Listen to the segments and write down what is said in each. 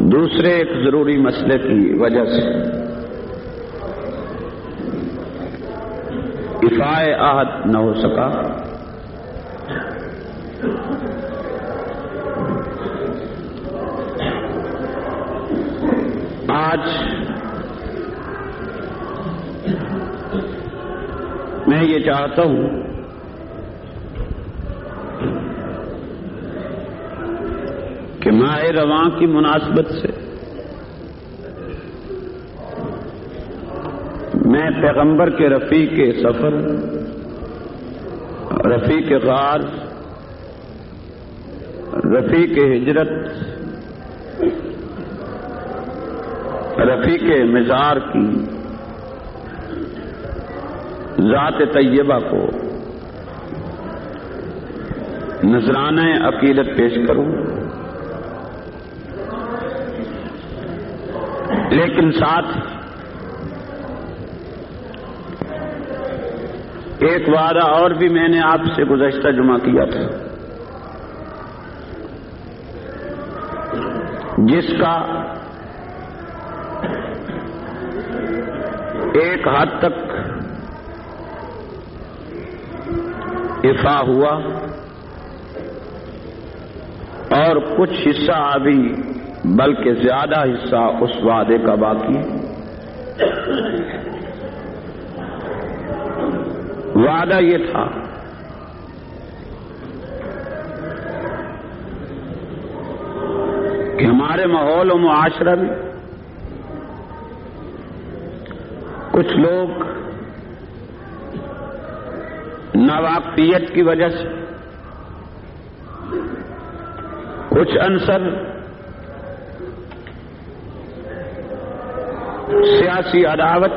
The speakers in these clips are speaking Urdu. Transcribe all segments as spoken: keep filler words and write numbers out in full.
دوسرے ایک ضروری مسئلے کی وجہ سے افائے عہد نہ ہو سکا. آج میں یہ چاہتا ہوں کہ ماہ رواں کی مناسبت سے میں پیغمبر کے رفیق سفر، رفیق غار، رفیق ہجرت، رفیق مزار کی ذات طیبہ کو نذرانہ عقیدت پیش کروں. لیکن ساتھ ایک وعدہ اور بھی میں نے آپ سے گزشتہ جمعہ کیا تھا، جس کا ایک حد تک افاع ہوا اور کچھ حصہ ابھی بلکہ زیادہ حصہ اس وعدے کا باقی ہے. وعدہ یہ تھا کہ ہمارے ماحول و معاشرہ میں کچھ لوگ ناواقفیت کی وجہ سے، کچھ عنصر سیاسی عداوت،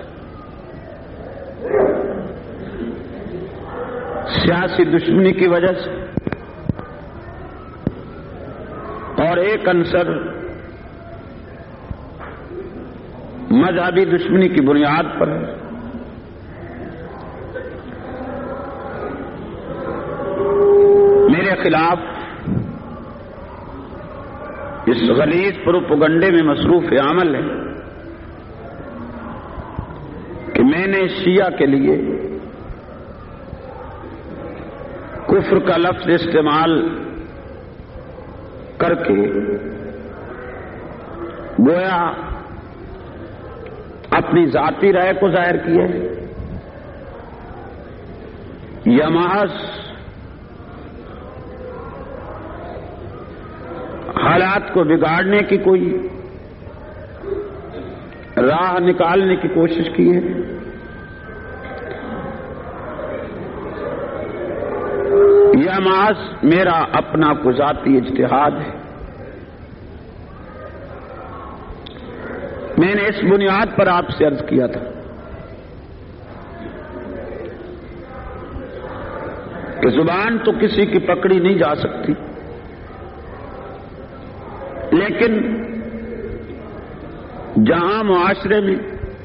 سیاسی دشمنی کی وجہ سے، اور ایک عنصر مذہبی دشمنی کی بنیاد پر میرے خلاف اس غلیظ پروپیگنڈے میں مصروف عمل ہے کہ میں نے شیعہ کے لیے کفر کا لفظ استعمال کر کے گویا اپنی ذاتی رائے کو ظاہر کیا ہے یا محض حالات کو بگاڑنے کی کوئی راہ نکالنے کی کوشش کی ہے. یا محض میرا اپنا کو ذاتی اجتہاد ہے. میں نے اس بنیاد پر آپ سے عرض کیا تھا کہ زبان تو کسی کی پکڑی نہیں جا سکتی، لیکن جہاں معاشرے میں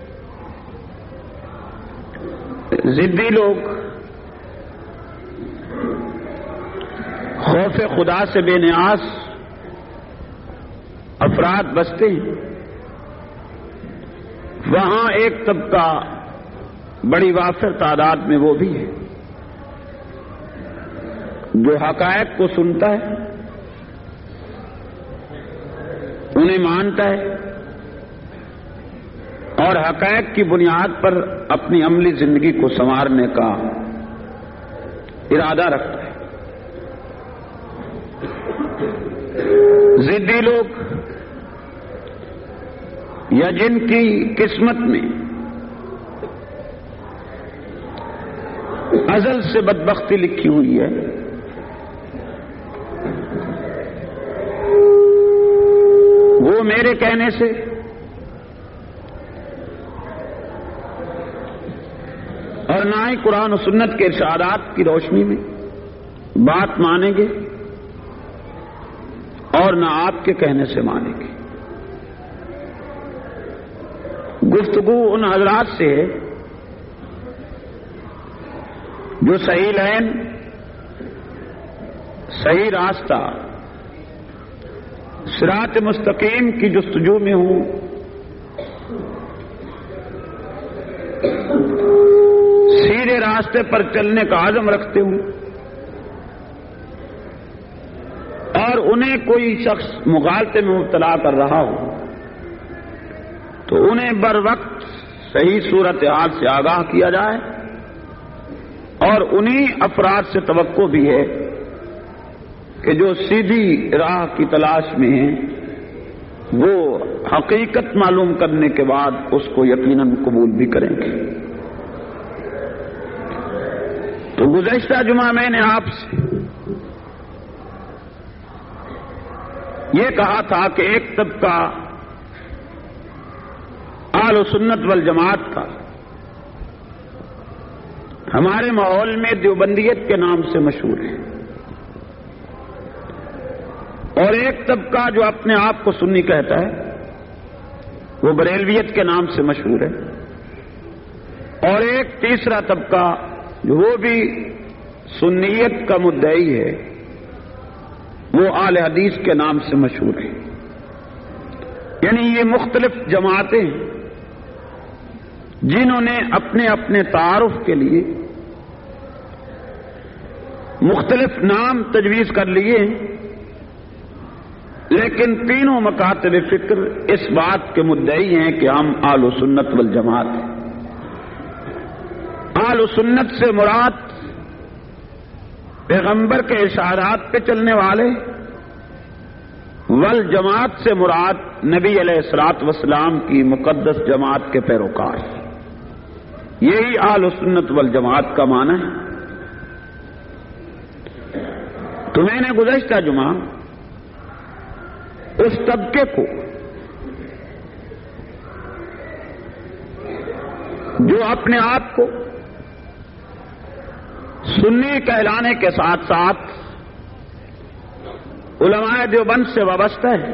ضدی لوگ خوف خدا سے بے نیاز افراد بستے ہیں، وہاں ایک طبقہ بڑی وافر تعداد میں وہ بھی ہے جو حقائق کو سنتا ہے، انہیں مانتا ہے اور حقائق کی بنیاد پر اپنی عملی زندگی کو سنوارنے کا ارادہ رکھتا ہے. ضدی لوگ یا جن کی قسمت میں ازل سے بدبختی لکھی ہوئی ہے، وہ میرے کہنے سے اور نہ ہی قرآن و سنت کے ارشادات کی روشنی میں بات مانیں گے اور نہ آپ کے کہنے سے مانیں گے. گفتگو ان حضرات سے ہے جو صحیح لائن، صحیح راستہ، صراط مستقیم کی جستجو میں ہوں، سیدھے راستے پر چلنے کا عزم رکھتے ہوں، اور انہیں کوئی شخص مغالطے میں مبتلا کر رہا ہو تو انہیں بر وقت صحیح صورتحال سے آگاہ کیا جائے، اور انہی افراد سے توقع بھی ہے کہ جو سیدھی راہ کی تلاش میں ہیں وہ حقیقت معلوم کرنے کے بعد اس کو یقیناً قبول بھی کریں گے۔ تو گزشتہ جمعہ میں نے آپ سے یہ کہا تھا کہ ایک طبقہ اہل سنت والجماعت کا ہمارے ماحول میں دیوبندیت کے نام سے مشہور ہے، اور ایک طبقہ جو اپنے آپ کو سنی کہتا ہے وہ بریلویت کے نام سے مشہور ہے، اور ایک تیسرا طبقہ جو وہ بھی سنیت کا مدعی ہے وہ اہل حدیث کے نام سے مشہور ہے۔ یعنی یہ مختلف جماعتیں ہیں جنہوں نے اپنے اپنے تعارف کے لیے مختلف نام تجویز کر لیے، لیکن تینوں مکاتب فکر اس بات کے مدعی ہیں کہ ہم اہل سنت والجماعت ہیں۔ اہل سنت سے مراد پیغمبر کے اشارات پہ چلنے والے، والجماعت سے مراد نبی علیہ الصلوۃ والسلام کی مقدس جماعت کے پیروکار، یہی اہل سنت والجماعت کا معنی ہے۔ تو میں نے گزشتہ جمعہ اس طبقے کو جو اپنے آپ کو سنی کہلانے کے ساتھ ساتھ علماء دیوبند سے وابستہ ہے،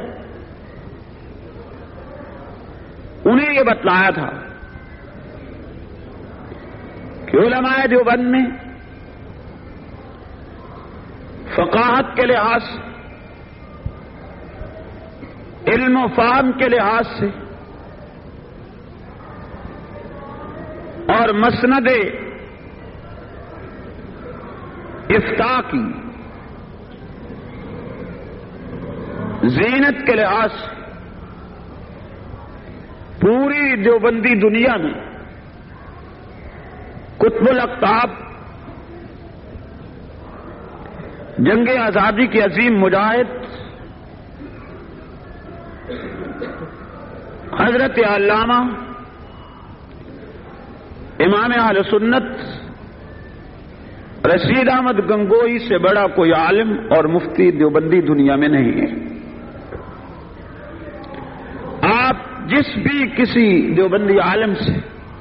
انہیں یہ بتلایا تھا کہ علماء دیوبند میں فقاہت کے لحاظ سے، علم و فہم کے لحاظ سے اور مسند افتاء کی زینت کے لحاظ سے پوری دیوبندی دنیا میں قطب الاقطاب، جنگ آزادی کے عظیم مجاہد حضرت علامہ امام اہل سنت رشید احمد گنگوئی سے بڑا کوئی عالم اور مفتی دیوبندی دنیا میں نہیں ہے۔ آپ جس بھی کسی دیوبندی عالم سے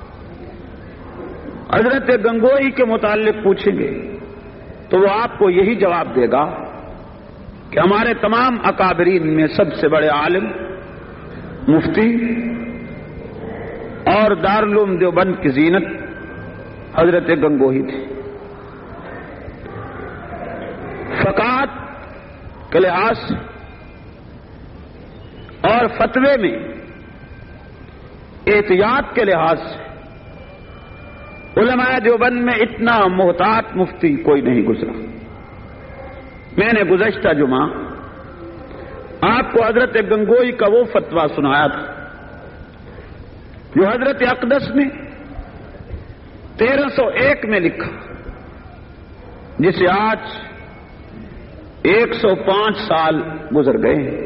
حضرت گنگوئی کے متعلق پوچھیں گے تو وہ آپ کو یہی جواب دے گا کہ ہمارے تمام اکابرین میں سب سے بڑے عالم، مفتی اور دارالعلوم دیوبند کی زینت حضرت گنگوئی تھے۔ فقاہت کے لحاظ سے اور فتوے میں احتیاط کے لحاظ سے علماء دیوبند میں اتنا محتاط مفتی کوئی نہیں گزرا۔ میں نے گزشتہ جمعہ آپ کو حضرت گنگوئی کا وہ فتویٰ سنایا تھا جو حضرت اقدس نے تیرہ سو ایک میں لکھا، جسے آج ایک سو پانچ سال گزر گئے ہیں،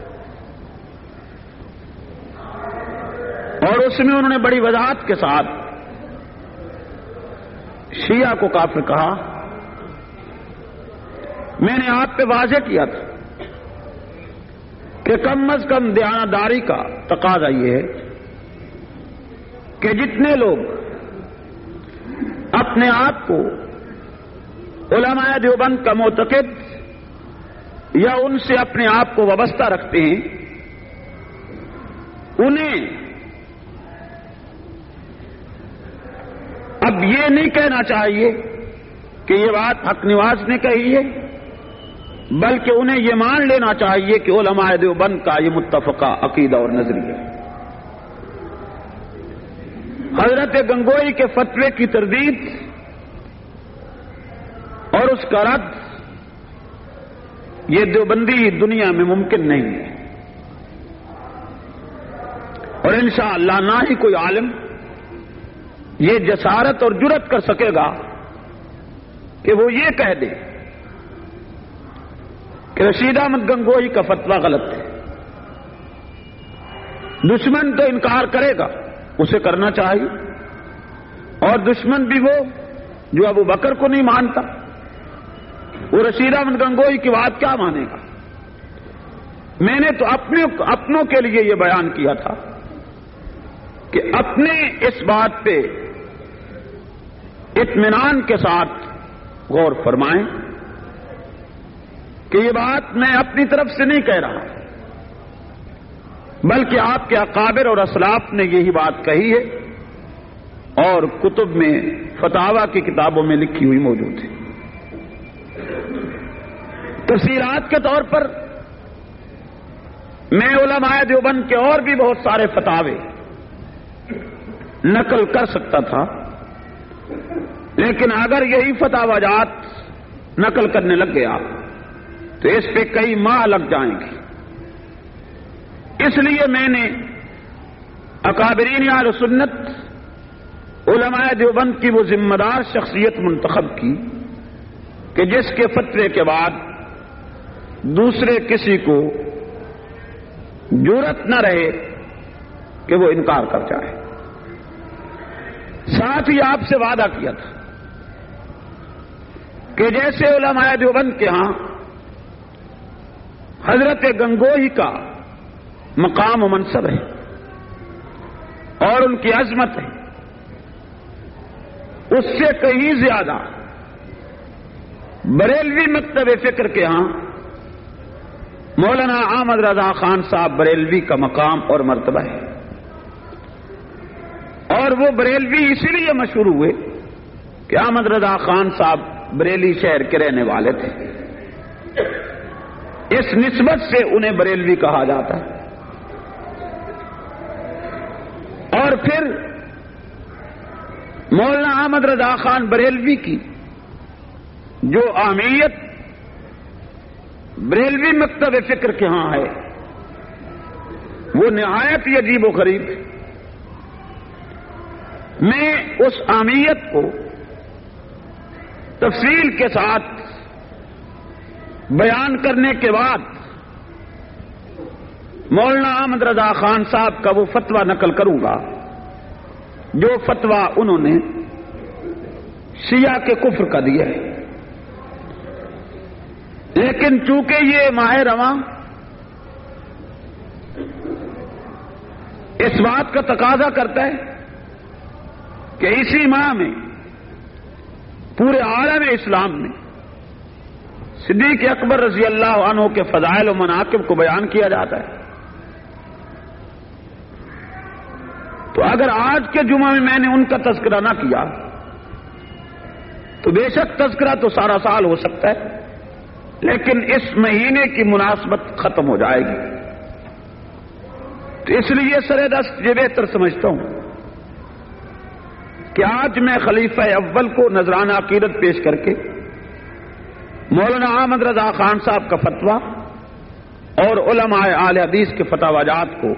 اور اس میں انہوں نے بڑی وضاحت کے ساتھ شیعہ کو کافر کہا۔ میں نے آپ پہ واضح کیا تھا کہ کم از کم دیانتداری کا تقاضا یہ ہے کہ جتنے لوگ اپنے آپ کو علماء دیوبند کا معتقد یا ان سے اپنے آپ کو وابستہ رکھتے ہیں، انہیں اب یہ نہیں کہنا چاہیے کہ یہ بات حق نواز نے کہی ہے بلکہ انہیں یہ مان لینا چاہیے کہ علماء دیوبند کا یہ متفقہ عقیدہ اور نظریہ ہے۔ حضرت گنگوئی کے فتوے کی تردید اور اس کا رد یہ دیوبندی دنیا میں ممکن نہیں ہے، اور انشاءاللہ نہ ہی کوئی عالم یہ جسارت اور جرأت کر سکے گا کہ وہ یہ کہہ دے کہ رشید احمد گنگوئی کا فتویٰ غلط ہے۔ دشمن تو انکار کرے گا، اسے کرنا چاہیے، اور دشمن بھی وہ جو ابو بکر کو نہیں مانتا، وہ رشید احمد گنگوئی کی بات کیا مانے گا؟ میں نے تو اپنے اپنوں کے لیے یہ بیان کیا تھا کہ اپنے اس بات پہ اطمینان کے ساتھ غور فرمائیں کہ یہ بات میں اپنی طرف سے نہیں کہہ رہا، بلکہ آپ کے اکابر اور اسلاف نے یہی بات کہی ہے اور کتب میں فتاوی کی کتابوں میں لکھی ہوئی موجود ہے۔ تفصیلات کے طور پر میں علماء دیوبند کے اور بھی بہت سارے فتاوے نقل کر سکتا تھا، لیکن اگر یہی فتاوی جات نقل کرنے لگ گیا تو اس پہ کئی ماہ لگ جائیں گے۔ اس لیے میں نے اکابرین اہل سنت علماء دیوبند کی وہ ذمہ دار شخصیت منتخب کی کہ جس کے فتوے کے بعد دوسرے کسی کو جرأت نہ رہے کہ وہ انکار کر جائے۔ ساتھ ہی آپ سے وعدہ کیا تھا کہ جیسے علماء دیوبند کے ہاں حضرت گنگوئی کا مقام و منصب ہے اور ان کی عظمت ہے، اس سے کہیں زیادہ بریلوی مکتب فکر کے ہاں مولانا احمد رضا خان صاحب بریلوی کا مقام اور مرتبہ ہے، اور وہ بریلوی اسی لیے مشہور ہوئے کہ احمد رضا خان صاحب بریلی شہر کے رہنے والے تھے، اس نسبت سے انہیں بریلوی کہا جاتا ہے۔ اور پھر مولانا احمد رضا خان بریلوی کی جو اہمیت بریلوی مکتب فکر کے ہاں ہے وہ نہایت ہی عجیب و غریب ہے۔ میں اس اہمیت کو تفصیل کے ساتھ بیان کرنے کے بعد مولانا احمد رضا خان صاحب کا وہ فتویٰ نقل کروں گا جو فتویٰ انہوں نے شیعہ کے کفر کا دیا ہے، لیکن چونکہ یہ ماہ رواں اس بات کا تقاضا کرتا ہے کہ اسی ماہ میں پورے عالم اسلام میں صدیق اکبر رضی اللہ عنہ کے فضائل و مناقب کو بیان کیا جاتا ہے۔ تو اگر آج کے جمعہ میں میں نے ان کا تذکرہ نہ کیا تو بے شک تذکرہ تو سارا سال ہو سکتا ہے، لیکن اس مہینے کی مناسبت ختم ہو جائے گی، تو اس لیے سر دست یہ بہتر سمجھتا ہوں کہ آج میں خلیفہ اول کو نذرانہ عقیدت پیش کر کے مولانا احمد رضا خان صاحب کا فتویٰ اور علماء اہل حدیث کے فتاوی جات کو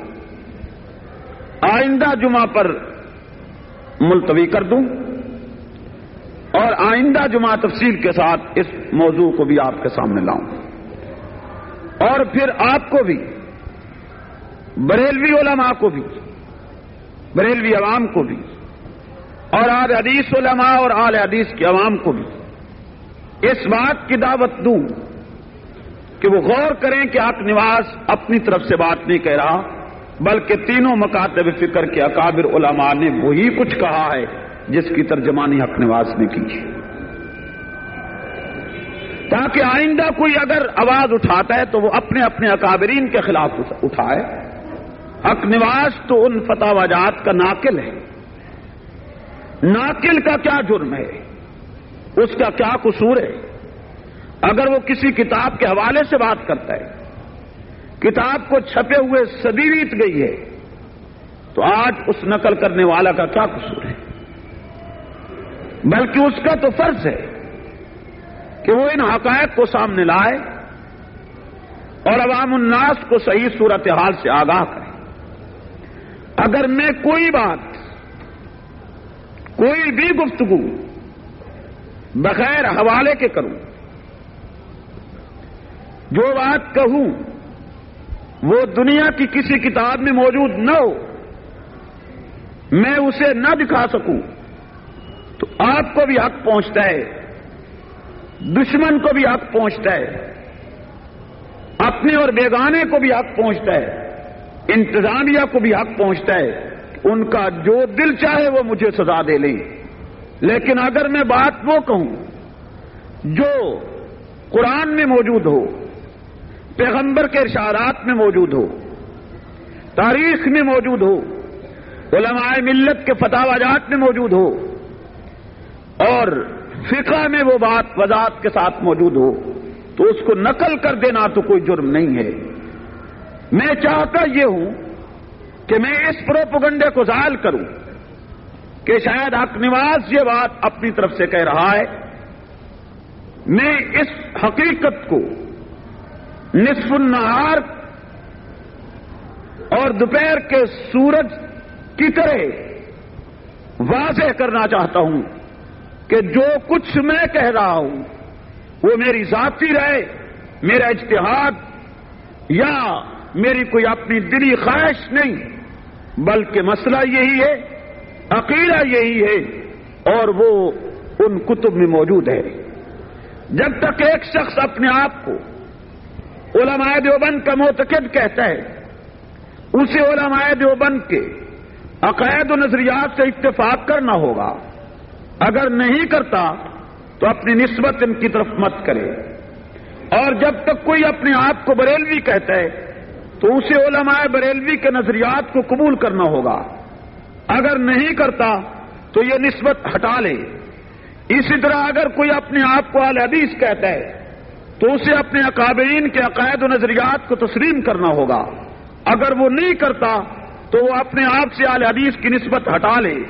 آئندہ جمعہ پر ملتوی کر دوں اور آئندہ جمعہ تفصیل کے ساتھ اس موضوع کو بھی آپ کے سامنے لاؤں، اور پھر آپ کو بھی بریلوی علماء کو بھی بریلوی عوام کو بھی اور اہل حدیث علماء اور اہل حدیث کی عوام کو بھی اس بات کی دعوت دوں کہ وہ غور کریں کہ حق نواز اپنی طرف سے بات نہیں کہہ رہا، بلکہ تینوں مکاتب فکر کے اکابر علماء نے وہی کچھ کہا ہے جس کی ترجمانی حق نواز نے کی، تاکہ آئندہ کوئی اگر آواز اٹھاتا ہے تو وہ اپنے اپنے اکابرین کے خلاف اٹھائے۔ حق نواز تو ان فتاوی جات کا ناقل ہے، ناقل کا کیا جرم ہے، اس کا کیا قصور ہے؟ اگر وہ کسی کتاب کے حوالے سے بات کرتا ہے، کتاب کو چھپے ہوئے صدی بیت گئی ہے، تو آج اس نقل کرنے والا کا کیا قصور ہے؟ بلکہ اس کا تو فرض ہے کہ وہ ان حقائق کو سامنے لائے اور عوام الناس کو صحیح صورتحال سے آگاہ کرے۔ اگر میں کوئی بات، کوئی بھی گفتگو بغیر حوالے کے کروں، جو بات کہوں وہ دنیا کی کسی کتاب میں موجود نہ ہو، میں اسے نہ دکھا سکوں، تو آپ کو بھی حق پہنچتا ہے، دشمن کو بھی حق پہنچتا ہے، اپنے اور بیگانے کو بھی حق پہنچتا ہے، انتظامیہ کو بھی حق پہنچتا ہے، ان کا جو دل چاہے وہ مجھے سزا دے لیں۔ لیکن اگر میں بات وہ کہوں جو قرآن میں موجود ہو، پیغمبر کے ارشادات میں موجود ہو، تاریخ میں موجود ہو، علماء ملت کے فتاوی جات میں موجود ہو، اور فقہ میں وہ بات وضاحت کے ساتھ موجود ہو، تو اس کو نقل کر دینا تو کوئی جرم نہیں ہے۔ میں چاہتا یہ ہوں کہ میں اس پروپیگنڈے کو زائل کروں کہ شاید حق نواز یہ بات اپنی طرف سے کہہ رہا ہے۔ میں اس حقیقت کو نصف النہار اور دوپہر کے سورج کی طرح واضح کرنا چاہتا ہوں کہ جو کچھ میں کہہ رہا ہوں وہ میری ذاتی رائے، میرا اجتہاد یا میری کوئی اپنی دلی خواہش نہیں، بلکہ مسئلہ یہی ہے، عقیدہ یہی ہے، اور وہ ان کتب میں موجود ہے۔ جب تک ایک شخص اپنے آپ کو علماء دیوبند کا معتقد کہتا ہے، اسے علماء دیوبند کے عقائد و نظریات سے اتفاق کرنا ہوگا، اگر نہیں کرتا تو اپنی نسبت ان کی طرف مت کرے۔ اور جب تک کوئی اپنے آپ کو بریلوی کہتا ہے تو اسے علماء بریلوی کے نظریات کو قبول کرنا ہوگا، اگر نہیں کرتا تو یہ نسبت ہٹا لے۔ اسی طرح اگر کوئی اپنے آپ کو اہل حدیث کہتا ہے تو اسے اپنے اکابرین کے عقائد و نظریات کو تسلیم کرنا ہوگا، اگر وہ نہیں کرتا تو وہ اپنے آپ سے اہل حدیث کی نسبت ہٹا لے۔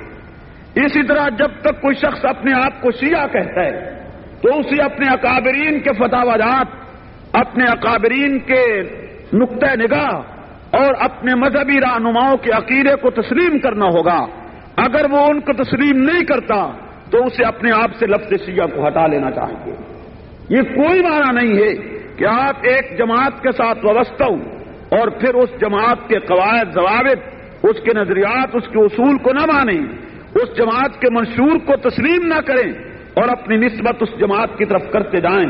اسی طرح جب تک کوئی شخص اپنے آپ کو شیعہ کہتا ہے تو اسے اپنے اکابرین کے فتاوی جات، اپنے اکابرین کے نقطہ نگاہ اور اپنے مذہبی رہنماؤں کے عقیدے کو تسلیم کرنا ہوگا، اگر وہ ان کو تسلیم نہیں کرتا تو اسے اپنے آپ سے لفظ شیعہ کو ہٹا لینا چاہیے۔ یہ کوئی معنی نہیں ہے کہ آپ ایک جماعت کے ساتھ وابستہ ہوں اور پھر اس جماعت کے قواعد ضوابط، اس کے نظریات، اس کے اصول کو نہ مانیں، اس جماعت کے منشور کو تسلیم نہ کریں اور اپنی نسبت اس جماعت کی طرف کرتے جائیں۔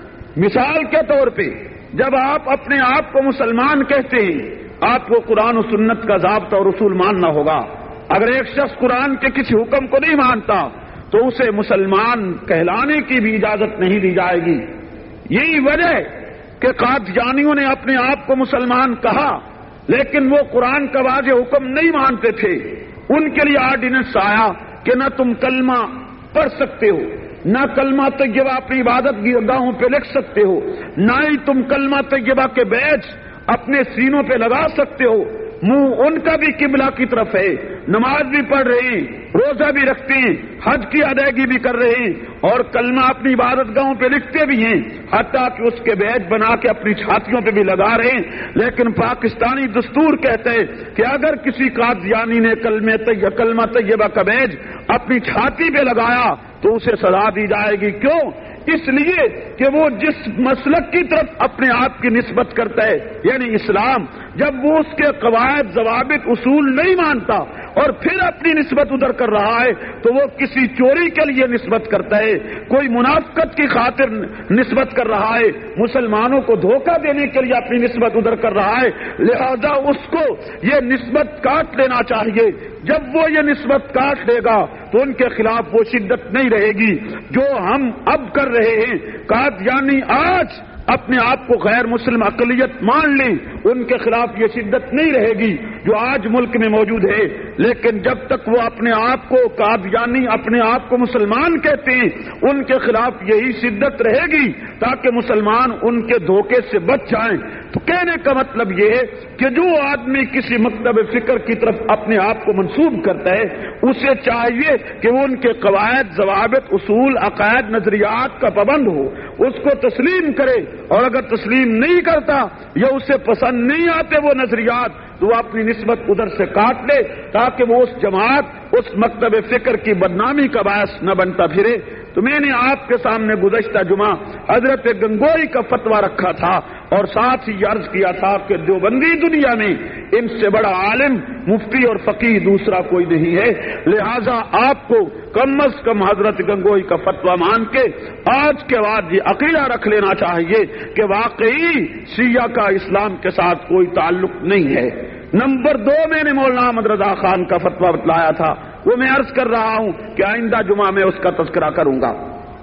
مثال کے طور پہ جب آپ اپنے آپ کو مسلمان کہتے ہیں، آپ کو قرآن و سنت کا ضابطہ اور اصول ماننا ہوگا۔ اگر ایک شخص قرآن کے کسی حکم کو نہیں مانتا تو اسے مسلمان کہلانے کی بھی اجازت نہیں دی جائے گی۔ یہی وجہ ہے کہ قادیانیوں نے اپنے آپ کو مسلمان کہا، لیکن وہ قرآن کا واضح حکم نہیں مانتے تھے۔ ان کے لیے آرڈیننس آیا کہ نہ تم کلمہ پڑھ سکتے ہو، نہ کلمہ طیبہ اپنی عبادت گاہوں پہ لکھ سکتے ہو، نہ ہی تم کلمہ طیبہ کے بیج اپنے سینوں پہ لگا سکتے ہو۔ منہ ان کا بھی قبلہ کی طرف ہے، نماز بھی پڑھ رہے ہیں، روزہ بھی رکھتے ہیں، حج کی ادائیگی بھی کر رہے ہیں، اور کلمہ اپنی عبادت گاہوں پہ لکھتے بھی ہیں، حتیٰ کہ اس کے بیج بنا کے اپنی چھاتیوں پہ بھی لگا رہے ہیں۔ لیکن پاکستانی دستور کہتے ہیں کہ اگر کسی قادیانی نے کلمہ طیبہ کلمہ طیبہ کا بیج اپنی چھاتی پہ لگایا تو اسے سزا دی جائے گی۔ کیوں؟ اس لیے کہ وہ جس مسلک کی طرف اپنے آپ کی نسبت کرتا ہے، یعنی اسلام، جب وہ اس کے قواعد ضوابط اصول نہیں مانتا اور پھر اپنی نسبت ادھر کر رہا ہے تو وہ کسی چوری کے لیے نسبت کرتا ہے، کوئی منافقت کی خاطر نسبت کر رہا ہے، مسلمانوں کو دھوکہ دینے کے لیے اپنی نسبت ادھر کر رہا ہے، لہذا اس کو یہ نسبت کاٹ لینا چاہیے۔ جب وہ یہ نسبت کاٹ لے گا تو ان کے خلاف وہ شدت نہیں رہے گی جو ہم اب کر رہے ہیں۔ قادیانی آج اپنے آپ کو غیر مسلم اقلیت مان لیں، ان کے خلاف یہ شدت نہیں رہے گی جو آج ملک میں موجود ہے، لیکن جب تک وہ اپنے آپ کو قادیانی اپنے آپ کو مسلمان کہتے ہیں ان کے خلاف یہی شدت رہے گی تاکہ مسلمان ان کے دھوکے سے بچ جائیں۔ تو کہنے کا مطلب یہ ہے کہ جو آدمی کسی مکتب فکر کی طرف اپنے آپ کو منسوب کرتا ہے اسے چاہیے کہ وہ ان کے قواعد، ضوابط، اصول، عقائد، نظریات کا پابند ہو، اس کو تسلیم کرے، اور اگر تسلیم نہیں کرتا یا اسے پسند نہیں آتے وہ نظریات تو وہ اپنی نسبت ادھر سے کاٹ لے تاکہ وہ اس جماعت، اس مکتب فکر کی بدنامی کا باعث نہ بنتا پھرے۔ تو میں نے آپ کے سامنے گزشتہ جمعہ حضرت گنگوئی کا فتویٰ رکھا تھا اور ساتھ ہی عرض کیا تھا کہ دیوبندی دنیا میں ان سے بڑا عالم، مفتی اور فقیہ دوسرا کوئی نہیں ہے، لہذا آپ کو کم از کم حضرت گنگوئی کا فتویٰ مان کے آج کے بعد یہ عقیدہ رکھ لینا چاہیے کہ واقعی شیعہ کا اسلام کے ساتھ کوئی تعلق نہیں ہے۔ نمبر دو، میں نے مولانا احمد رضا خان کا فتویٰ بتلایا تھا، وہ میں عرض کر رہا ہوں کہ آئندہ جمعہ میں اس کا تذکرہ کروں گا،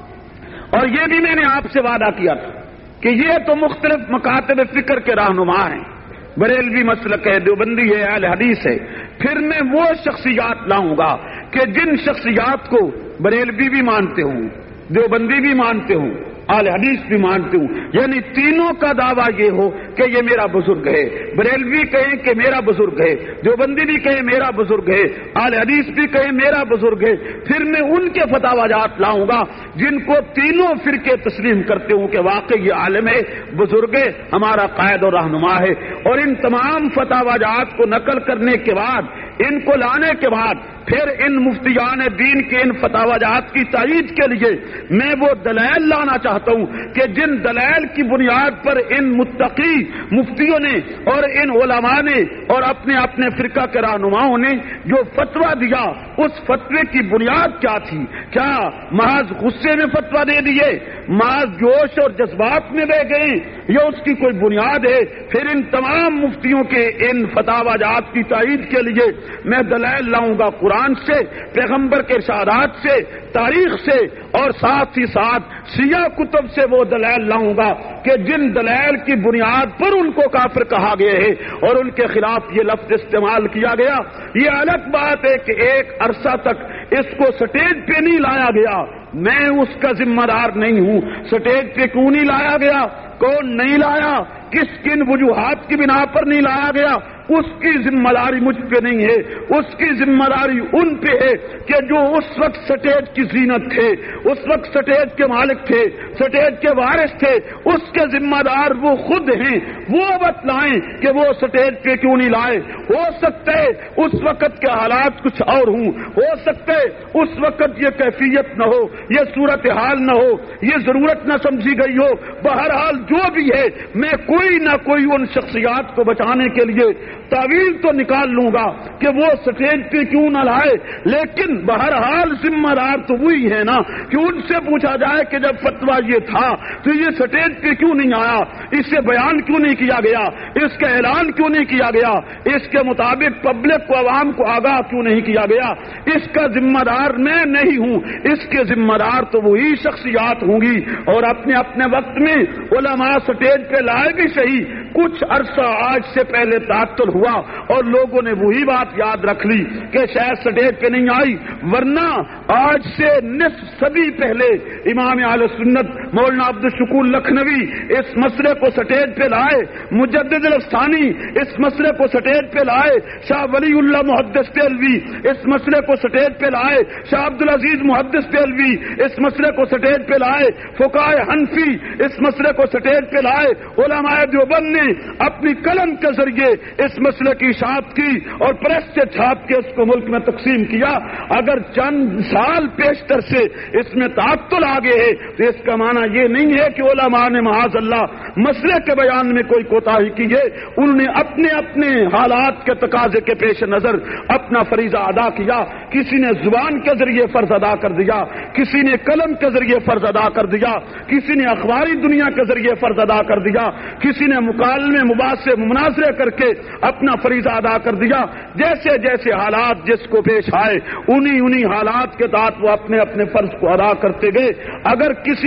اور یہ بھی میں نے آپ سے وعدہ کیا تھا کہ یہ تو مختلف مکاتب فکر کے رہنما ہیں، بریلوی مسلک ہے، دیوبندی ہے، اہل حدیث ہے، پھر میں وہ شخصیات لاؤں گا کہ جن شخصیات کو بریلوی بھی مانتے ہوں، دیوبندی بھی مانتے ہوں، اہل حدیث بھی مانتے ہوں، یعنی تینوں کا دعویٰ یہ ہو کہ یہ میرا بزرگ ہے، بریلوی کہیں کہ میرا بزرگ ہے، دیوبندی بھی کہیں میرا بزرگ ہے، اہل حدیث بھی کہیں میرا بزرگ ہے، پھر میں ان کے فتاوی جات لاؤں گا جن کو تینوں فرقے تسلیم کرتے ہوں کہ واقعی یہ عالم ہے، بزرگ ہے، ہمارا قائد اور رہنما ہے، اور ان تمام فتاوی جات کو نقل کرنے کے بعد، ان کو لانے کے بعد پھر ان مفتیان دین کے ان فتاوی جات کی تائید کے لیے میں وہ دلائل لانا چاہتا ہوں کہ جن دلائل کی بنیاد پر ان متقی مفتیوں نے اور ان علماء نے اور اپنے اپنے فرقہ کے رہنماؤں نے جو فتویٰ دیا اس فتوے کی بنیاد کیا تھی؟ کیا محض غصے میں فتویٰ دے دیے، محض جوش اور جذبات میں بہ گئے، یا اس کی کوئی بنیاد ہے؟ پھر ان تمام مفتیوں کے ان فتاوی جات کی تائید کے لیے میں دلائل لاؤں گا قرآن سے، پیغمبر کے ارشادات سے، تاریخ سے، اور ساتھ ہی ساتھ شیعہ کتب سے وہ دلائل لاؤں گا کہ جن دلائل کی بنیاد پر ان کو کافر کہا گیا ہے اور ان کے خلاف یہ لفظ استعمال کیا گیا۔ یہ الگ بات ہے کہ ایک عرصہ تک اس کو سٹیج پہ نہیں لایا گیا، میں اس کا ذمہ دار نہیں ہوں، سٹیج پہ کیوں نہیں لایا گیا، کون نہیں لایا، کس کن وجوہات کی بنا پر نہیں لایا گیا، اس کی ذمہ داری مجھ پہ نہیں ہے، اس کی ذمہ داری ان پہ ہے کہ جو اس وقت سٹیج کی زینت تھے، اس وقت سٹیج کے مالک تھے، سٹیج کے وارث تھے، اس کے ذمہ دار وہ خود ہیں، وہ بتلائیں کہ وہ سٹیج پہ کیوں نہیں لائے۔ ہو سکتا ہے اس وقت کے حالات کچھ اور ہوں، ہو سکتا ہے اس وقت یہ کیفیت نہ ہو، یہ صورتحال نہ ہو، یہ ضرورت نہ سمجھی گئی ہو، بہرحال جو بھی ہے میں کوئی نہ کوئی ان شخصیات کو بچانے کے لیے تعویل تو نکال لوں گا کہ وہ سٹیج پہ کیوں نہ لائے، لیکن بہرحال ذمہ دار تو وہی ہے نا کہ ان سے پوچھا جائے کہ جب فتویٰ یہ تھا تو یہ سٹیج پہ کیوں نہیں آیا، اس سے بیان کیوں نہیں کیا گیا، اس کا اعلان کیوں نہیں کیا گیا، اس کے مطابق پبلک کو، عوام کو آگاہ کیوں نہیں کیا گیا۔ اس کا ذمہ دار میں نہیں ہوں، اس کے ذمہ دار تو وہی شخصیات ہوں گی، اور اپنے اپنے وقت میں علماء سٹیج پہ لائے بھی صحیح، کچھ عرصہ آج سے پہلے تعطل ہوا اور لوگوں نے وہی بات یاد رکھ لی کہ شاید سٹیج پہ نہیں آئی، ورنہ آج سے نصف صدی پہلے امام اہل سنت مولانا عبد الشکور لکھنوی اس مسئلے کو سٹیج پہ لائے، مجدد الثانی اس مسئلے کو سٹیج پہ لائے، شاہ ولی اللہ محدث دہلوی اس مسئلے کو سٹیج پہ لائے، شاہ عبد العزیز محدث دہلوی اس مسئلے کو سٹیج پہ لائے، فقہائے حنفی اس مسئلے کو سٹیج پہ لائے، علماء دیوبند نے اپنی قلم کے ذریعے اس مسئلے کی اشاعت کی اور پریس سے چھاپ کے اس کو ملک میں تقسیم کیا۔ اگر چند سال پیشتر سے اس میں تعطل آگے ہے تو اس کا معنی یہ نہیں ہے کہ علماء نے معاذ اللہ مسئلے کے بیان میں کوئی کوتاہی کی ہے، انہوں نے اپنے اپنے حالات کے تقاضے کے پیش نظر اپنا فریضہ ادا کیا، کسی نے زبان کے ذریعے فرض ادا کر دیا، کسی نے قلم کے ذریعے فرض ادا کر دیا، کسی نے اخباری دنیا کے ذریعے فرض ادا کر دیا، کسی نے مکالمے مباحثے مناظرے کر کے اپنا فریضہ ادا کر دیا۔ جیسے جیسے حالات جس کو پیش آئے انہی انہی حالات کے تحت وہ اپنے اپنے فرض کو ادا کرتے گئے۔ اگر کسی شخص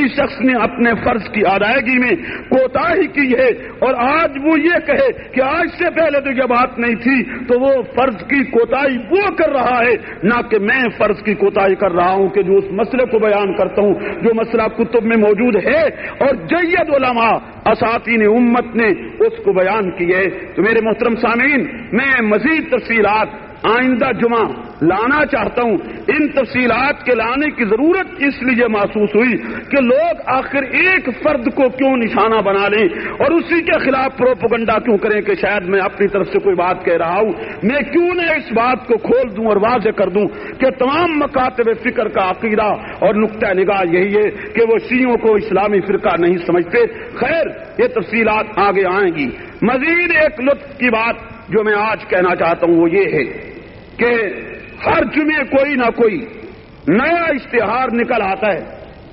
نے اپنے فرض کی ادائیگی میں کوتاہی کی ہے اور آج وہ یہ کہے کہ آج سے پہلے تو یہ بات نہیں تھی، تو وہ فرض کی کوتاہی وہ کر رہا ہے، نہ کہ میں فرض کی کوتاہی کر رہا ہوں کہ جو اس مسئلے کو بیان کرتا ہوں جو مسئلہ کتب میں موجود ہے اور جید علماء اساتین امت نے اس کو بیان کی ہے۔ تو میرے محترم سامعین، میں مزید تفصیلات آئندہ جمعہ لانا چاہتا ہوں۔ ان تفصیلات کے لانے کی ضرورت اس لیے محسوس ہوئی کہ لوگ آخر ایک فرد کو کیوں نشانہ بنا لیں اور اسی کے خلاف پروپیگنڈا کیوں کریں کہ شاید میں اپنی طرف سے کوئی بات کہہ رہا ہوں۔ میں کیوں نہ اس بات کو کھول دوں اور واضح کر دوں کہ تمام مکاتب فکر کا عقیدہ اور نقطہ نگاہ یہی ہے کہ وہ شیعوں کو اسلامی فرقہ نہیں سمجھتے۔ خیر، یہ تفصیلات آگے آئیں گی۔ مزید ایک لطف کی بات جو میں آج کہنا چاہتا ہوں وہ یہ ہے کہ ہر جمعے کوئی نہ کوئی نیا اشتہار نکل آتا ہے۔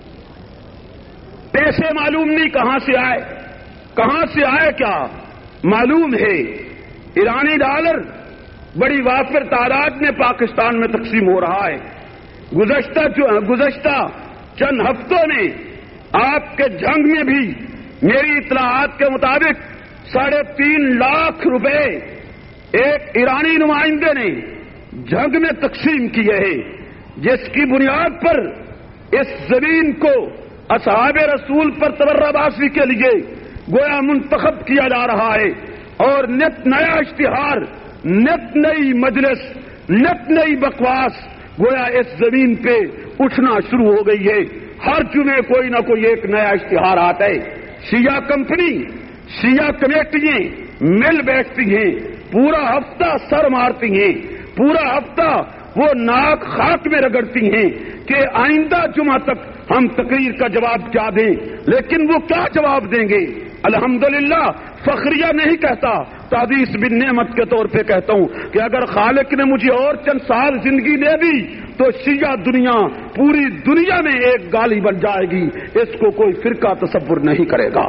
پیسے معلوم نہیں کہاں سے آئے، کہاں سے آئے کیا معلوم ہے ایرانی ڈالر بڑی وافر تعداد میں پاکستان میں تقسیم ہو رہا ہے۔ گزشتہ گزشتہ چند ہفتوں میں آپ کے جنگ میں بھی میری اطلاعات کے مطابق ساڑھے تین لاکھ روپے ایک ایرانی نمائندے نے جنگ میں تقسیم کیے ہیں، جس کی بنیاد پر اس زمین کو اصحاب رسول پر تبرہ بازی کے لیے گویا منتخب کیا جا رہا ہے، اور نت نیا اشتہار، نت نئی مجلس، نت نئی بکواس گویا اس زمین پہ اٹھنا شروع ہو گئی ہے۔ ہر جمعے کوئی نہ کوئی ایک نیا اشتہار آتا ہے۔ شیعہ کمپنی، شیعہ کمیٹیاں مل بیٹھتی ہیں، پورا ہفتہ سر مارتی ہیں، پورا ہفتہ وہ ناک خاک میں رگڑتی ہیں کہ آئندہ جمعہ تک ہم تقریر کا جواب کیا دیں، لیکن وہ کیا جواب دیں گے؟ الحمدللہ فخریہ نہیں کہتا، تعدیث بن نعمت کے طور پہ کہتا ہوں کہ اگر خالق نے مجھے اور چند سال زندگی دے دی تو شیعہ دنیا پوری دنیا میں ایک گالی بن جائے گی، اس کو کوئی فرقہ تصور نہیں کرے گا۔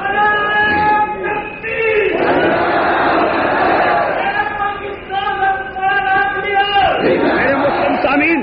میرے مسلم سامعین،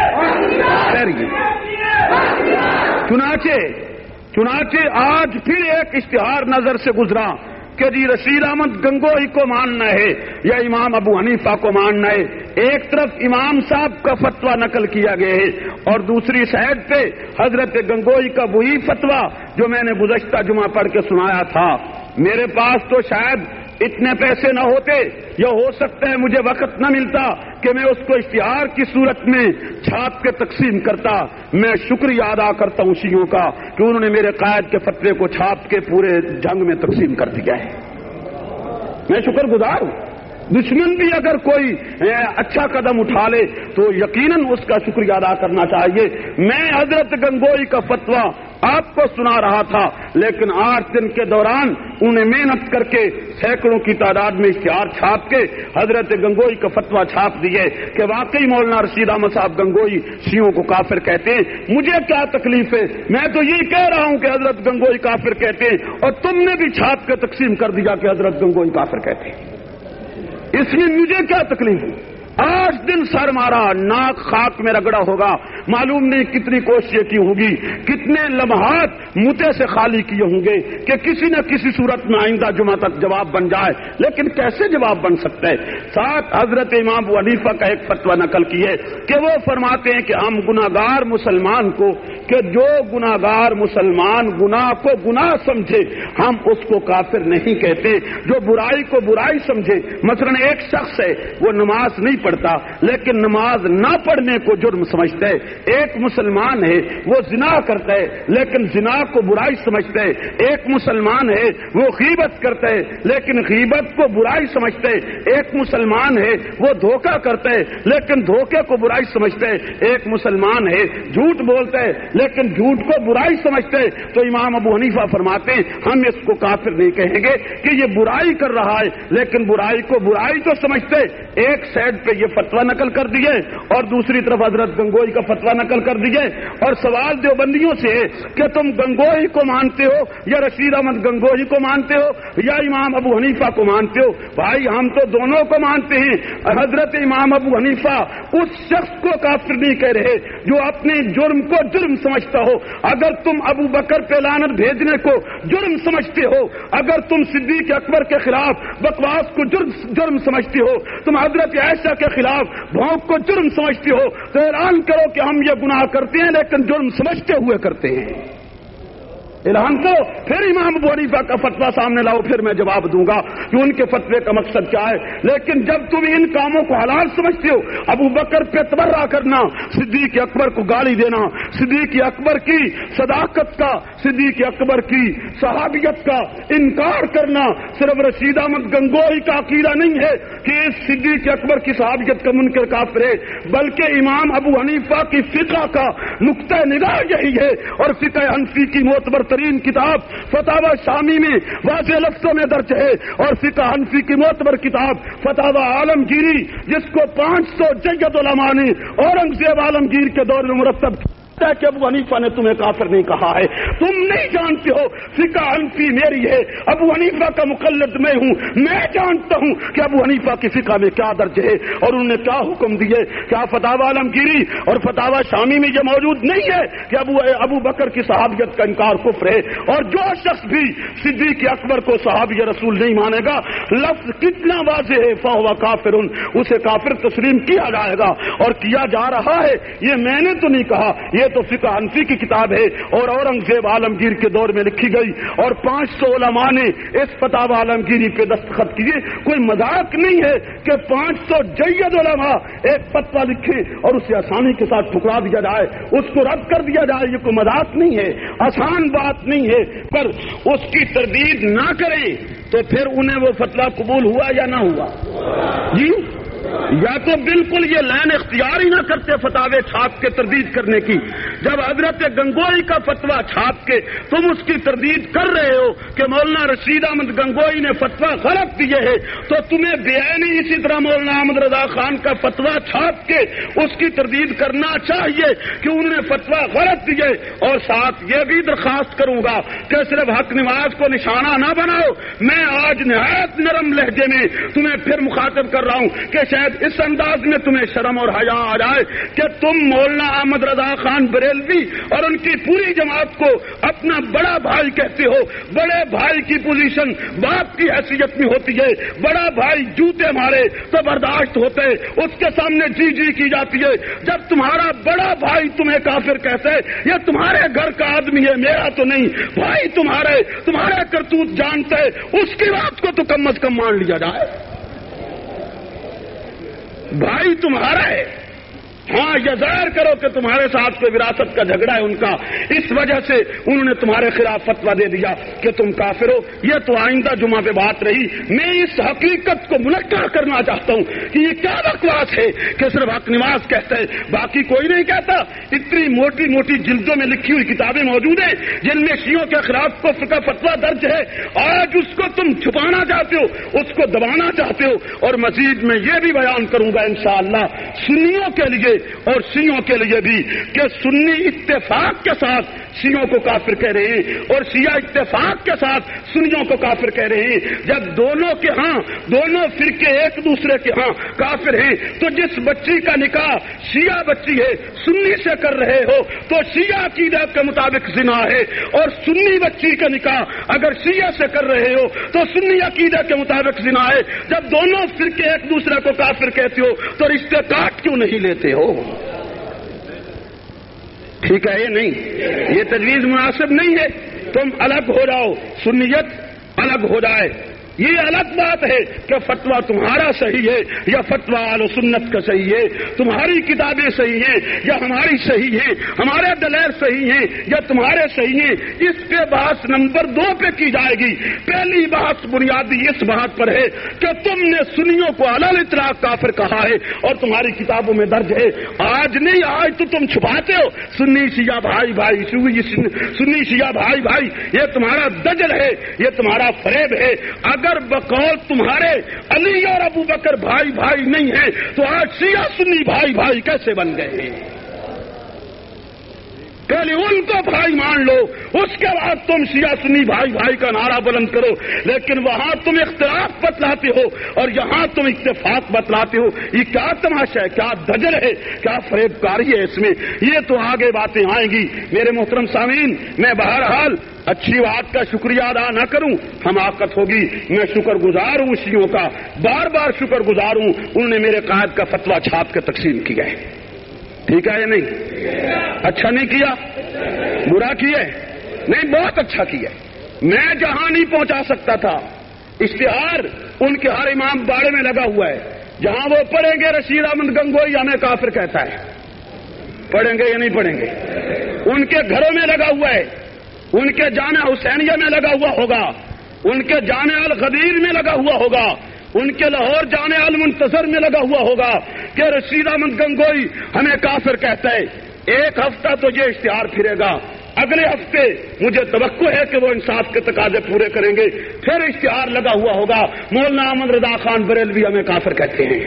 چنانچہ چنانچہ آج پھر ایک اشتہار نظر سے گزرا کہ جی رشید احمد گنگوہی کو ماننا ہے یا امام ابو حنیفہ کو ماننا ہے۔ ایک طرف امام صاحب کا فتویٰ نقل کیا گیا ہے اور دوسری سائڈ پہ حضرت گنگوہی کا وہی فتویٰ جو میں نے گزشتہ جمعہ پڑھ کے سنایا تھا۔ میرے پاس تو شاید اتنے پیسے نہ ہوتے، یا ہو سکتا ہے مجھے وقت نہ ملتا کہ میں اس کو اشتہار کی صورت میں چھاپ کے تقسیم کرتا۔ میں شکریہ ادا کرتا ہوں شیعوں کا کہ انہوں نے میرے قائد کے فتوے کو چھاپ کے پورے جنگ میں تقسیم کر دیا ہے، میں شکر گزار ہوں۔ دشمن بھی اگر کوئی اچھا قدم اٹھا لے تو یقیناً اس کا شکریہ ادا کرنا چاہیے۔ میں حضرت گنگوہی کا فتویٰ آپ کو سنا رہا تھا، لیکن آٹھ دن کے دوران انہیں محنت کر کے سینکڑوں کی تعداد میں اشتہار چھاپ کے حضرت گنگوہی کا فتویٰ چھاپ دیے کہ واقعی مولانا رشید احمد صاحب گنگوہی شیعوں کو کافر کہتے ہیں۔ مجھے کیا تکلیف ہے؟ میں تو یہ کہہ رہا ہوں کہ حضرت گنگوہی کافر کہتے ہیں، اور تم نے بھی چھاپ کے تقسیم کر دیا کہ حضرت گنگوہی کافر کہتے ہیں۔ اس میں مجھے کیا تکلیف ہے؟ آج دن سر مارا، ناک خاک میں رگڑا ہوگا، معلوم نہیں کتنی کوششیں کی ہوگی، کتنے لمحات متے سے خالی کیے ہوں گے کہ کسی نہ کسی صورت میں آئندہ جمعہ تک جواب بن جائے، لیکن کیسے جواب بن سکتا ہے؟ ساتھ حضرت امام ابو حنیفہ کا ایک فتویٰ نقل کیے کہ وہ فرماتے ہیں کہ ہم گناہگار مسلمان کو، کہ جو گناہگار مسلمان گناہ کو گناہ سمجھے ہم اس کو کافر نہیں کہتے، جو برائی کو برائی سمجھے۔ مثلا ایک شخص ہے وہ نماز نہیں پڑھتا لیکن نماز نہ پڑھنے کو جرم سمجھتا ہے، ایک مسلمان ہے وہ زنا کرتا ہے لیکن زنا کو برائی سمجھتا ہے، ایک مسلمان ہے وہ غیبت کرتا ہے لیکن غیبت کو برائی سمجھتا ہے، ایک مسلمان ہے وہ دھوکہ کرتا ہے لیکن دھوکے کو برائی سمجھتا ہے، ایک مسلمان ہے جھوٹ بولتا ہے لیکن جھوٹ کو برائی سمجھتا ہے۔ تو امام ابو حنیفہ فرماتے ہیں ہم اس کو کافر نہیں کہیں گے کہ یہ برائی کر رہا ہے لیکن برائی کو برائی تو سمجھتے۔ ایک سائڈ پہ یہ فتویٰ نقل کر دیے اور دوسری طرف حضرت گنگوہی کا فتویٰ نقل کر دیے، اور سوال دیوبندیوں سے ہے کہ تم گنگوہی کو مانتے ہو یا رشید احمد گنگوہی کو مانتے ہو یا امام ابو حنیفہ کو مانتے ہو؟ بھائی ہم تو دونوں کو مانتے ہیں۔ حضرت امام ابو حنیفہ اس شخص کو کافر نہیں کہہ رہے جو اپنے جرم کو جرم سمجھتا ہو۔ اگر تم ابو بکر پہ لعنت بھیجنے کو جرم سمجھتے ہو، اگر تم صدیق اکبر کے خلاف بکواس کو جرم جرم سمجھتے ہو، تم حضرت عائشہ کے خلاف بھونک کو جرم سمجھتے ہو، تو اعلان کرو کہ ہم یہ گناہ کرتے ہیں لیکن جرم سمجھتے ہوئے کرتے ہیں۔ اعلان کرو، پھر امام ابو حنیفہ کا فتویٰ سامنے لاؤ، پھر میں جواب دوں گا کہ ان کے فتوے کا مقصد کیا ہے۔ لیکن جب تم ان کاموں کو حلال سمجھتے ہو، ابو بکر پہ تبرہ کرنا، صدیق اکبر کو گالی دینا، صدیق اکبر کی صداقت کا، صدیق اکبر کی صحابیت کا انکار کرنا، صرف رشید احمد گنگوہی کا عقیدہ نہیں ہے کہ اس صدیق اکبر کی صحابیت کا منکر کافر ہے، بلکہ امام ابو حنیفہ کی فقہ کا نقطہ نگاہ یہی ہے۔ اور فقہ حنفی کی معتبر ترین کتاب فتاوی شامی میں واضح لفظوں میں درج ہے، اور فقہ حنفی کی معتبر کتاب فتاوی عالمگیری جس کو پانچ سو جید علماء نے اورنگزیب عالمگیر کے دور میں مرتب کہ ابو حنیفہ نے تمہیں کافر نہیں کہا ہے۔ تم نہیں جانتے ہو فقہ حنفی میری ہے، ابو حنیفہ کا مقلد میں ہوں، میں جانتا ہوں کہ ابو حنیفہ کی فقہ میں کیا درج ہے اور انہوں نے کیا حکم دیے۔ کیا فتاوی عالمگیری اور فتاوی شامی میں یہ موجود نہیں ہے کہ ابو ابو بکر کی صحابیت کا انکار کفر ہے؟ اور جو شخص بھی صدیق اکبر کو صحابی رسول نہیں مانے گا، لفظ کتنا واضح ہے، فہو کافر، اسے کافر تسلیم کیا جائے گا اور کیا جا رہا ہے۔ یہ میں نے تو نہیں کہا، یہ تو فقہ حنفی کی کتاب ہے اور اورنگزیب عالمگیر کے دور میں لکھی گئی، اور پانچ سو علماء نے اس فتاوی عالمگیری پہ دستخط کیے۔ کوئی مذاق نہیں ہے کہ پانچ سو جید علماء ایک فتویٰ لکھے اور اسے آسانی کے ساتھ ٹھکرا دیا جائے، اس کو رد کر دیا جائے۔ یہ کوئی مذاق نہیں ہے، آسان بات نہیں ہے، پر اس کی تردید نہ کریں تو پھر انہیں وہ فتویٰ قبول ہوا یا نہ ہوا؟ جی، یا تو بالکل یہ لائن اختیار ہی نہ کرتے فتاوے چھاپ کے تردید کرنے کی۔ جب حضرت گنگوہی کا فتویٰ چھاپ کے تم اس کی تردید کر رہے ہو کہ مولانا رشید احمد گنگوہی نے فتویٰ غلط دیے ہے، تو تمہیں بےعینی اسی طرح مولانا احمد رضا خان کا فتویٰ چھاپ کے اس کی تردید کرنا چاہیے کہ انہوں نے فتویٰ غلط دیے۔ اور ساتھ یہ بھی درخواست کروں گا کہ صرف حق نواز کو نشانہ نہ بناؤ۔ میں آج نہایت نرم لہجے میں تمہیں پھر مخاطب کر رہا ہوں کہ شاید اس انداز میں تمہیں شرم اور حیا آ جائے کہ تم مولانا احمد رضا خان بریلوی اور ان کی پوری جماعت کو اپنا بڑا بھائی کہتے ہو۔ بڑے بھائی کی پوزیشن باپ کی حیثیت میں ہوتی ہے، بڑا بھائی جوتے مارے تو برداشت ہوتے، اس کے سامنے جی جی کی جاتی ہے۔ جب تمہارا بڑا بھائی تمہیں کافر کہتا ہے، یہ تمہارے گھر کا آدمی ہے، میرا تو نہیں، بھائی تمہارے تمہارا کرتوت جانتا ہے، اس کی بات کو تو کم از کم مان لیا جائے۔ بھائی تمہارا ہے، ہاں یہ ظاہر کرو کہ تمہارے ساتھ کوئی وراثت کا جھگڑا ہے ان کا، اس وجہ سے انہوں نے تمہارے خلاف فتویٰ دے دیا کہ تم کافر ہو۔ یہ تو آئندہ جمعہ پہ بات رہی۔ میں اس حقیقت کو منقع کرنا چاہتا ہوں کہ یہ کیا بکواس ہے کہ صرف حق نواز کہتا ہے، باقی کوئی نہیں کہتا۔ اتنی موٹی موٹی جلدوں میں لکھی ہوئی کتابیں موجود ہیں جن میں شیعوں کے خلاف کو فقہ فتویٰ درج ہے، آج اس کو تم چھپانا چاہتے ہو، اس کو دبانا چاہتے ہو۔ اور مزید میں یہ بھی بیان کروں گا انشاءاللہ سنیوں کے لیے اور شیعوں کے لیے بھی کہ سنی اتفاق کے ساتھ شیعوں کو کافر کہہ رہے ہیں اور شیعہ اتفاق کے ساتھ سنیوں کو کافر کہہ رہے ہیں۔ جب دونوں کے ہاں دونوں فرقے ایک دوسرے کے ہاں کافر ہیں تو جس بچی کا نکاح شیعہ بچی ہے سنی سے کر رہے ہو تو شیعہ عقیدہ کے مطابق زنا ہے، اور سنی بچی کا نکاح اگر شیعہ سے کر رہے ہو تو سنی عقیدہ کے مطابق زنا ہے۔ جب دونوں فرقے ایک دوسرے کو کافر کہتے ہو تو رشتے کاٹ کیوں نہیں لیتے ہو؟ ٹھیک ہے، یہ نہیں، یہ تجویز مناسب نہیں ہے۔ تم الگ ہو جاؤ، سنیت الگ ہو جائے، یہ الگ بات ہے کہ فتویٰ تمہارا صحیح ہے یا فتویٰ اہل سنت کا صحیح ہے، تمہاری کتابیں صحیح ہیں یا ہماری صحیح ہیں، ہمارے دلائل صحیح ہیں یا تمہارے صحیح ہیں، اس پہ بحث نمبر دو پہ کی جائے گی۔ پہلی بحث بنیادی اس بات پر ہے کہ تم نے سنیوں کو علل اطلاق کافر کہا ہے اور تمہاری کتابوں میں درج ہے۔ آج نہیں، آج تو تم چھپاتے ہو سنی شیعہ بھائی بھائی، سنی شیعہ بھائی بھائی، یہ تمہارا دجل ہے، یہ تمہارا فریب ہے۔ اگر اگر بقول تمہارے علی اور ابو بکر بھائی بھائی نہیں ہیں تو آج شیعہ سنی بھائی بھائی کیسے بن گئے ہیں؟ پہلے ان کو بھائی مان لو، اس کے بعد تم شیعہ سنی بھائی بھائی کا نعرہ بلند کرو. لیکن وہاں تم اختلاف بتلاتے ہو اور یہاں تم اتفاق بتلاتے ہو. یہ کیا تماشا ہے، کیا دجل ہے، کیا فریب کاری ہے اس میں؟ یہ تو آگے باتیں آئیں گی. میرے محترم سامعین، میں بہرحال اچھی بات کا شکریہ ادا نہ کروں حماقت ہوگی. میں شکر گزار ہوں شیعوں کا، بار بار شکر گزار ہوں. انہوں نے میرے قائد کا فتویٰ چھاپ کے تقسیم کیا ہے. ٹھیک ہے یا نہیں؟ اچھا نہیں کیا؟ برا کیا ہے؟ نہیں، بہت اچھا کیا. میں جہاں نہیں پہنچا سکتا تھا اشتہار ان کے ہر امام باڑے میں لگا ہوا ہے. جہاں وہ پڑھیں گے رشید احمد گنگوئی ہمیں کافر کہتا ہے، پڑھیں گے یا نہیں پڑھیں گے؟ ان کے گھروں میں لگا ہوا ہے، ان کے جامعہ حسینیہ میں لگا ہوا ہوگا، ان کے جامعہ الغدیر میں لگا ہوا ہوگا، ان کے لاہور جامعہ المنتصر میں لگا ہوا ہوگا کہ رشید احمد گنگوئی ہمیں کافر کہتا ہے. ایک ہفتہ تو یہ اشتہار پھرے گا، اگلے ہفتے مجھے توقع ہے کہ وہ انصاف کے تقاضے پورے کریں گے. پھر اشتہار لگا ہوا ہوگا مولانا احمد رضا خان بریلوی ہمیں کافر کہتے ہیں.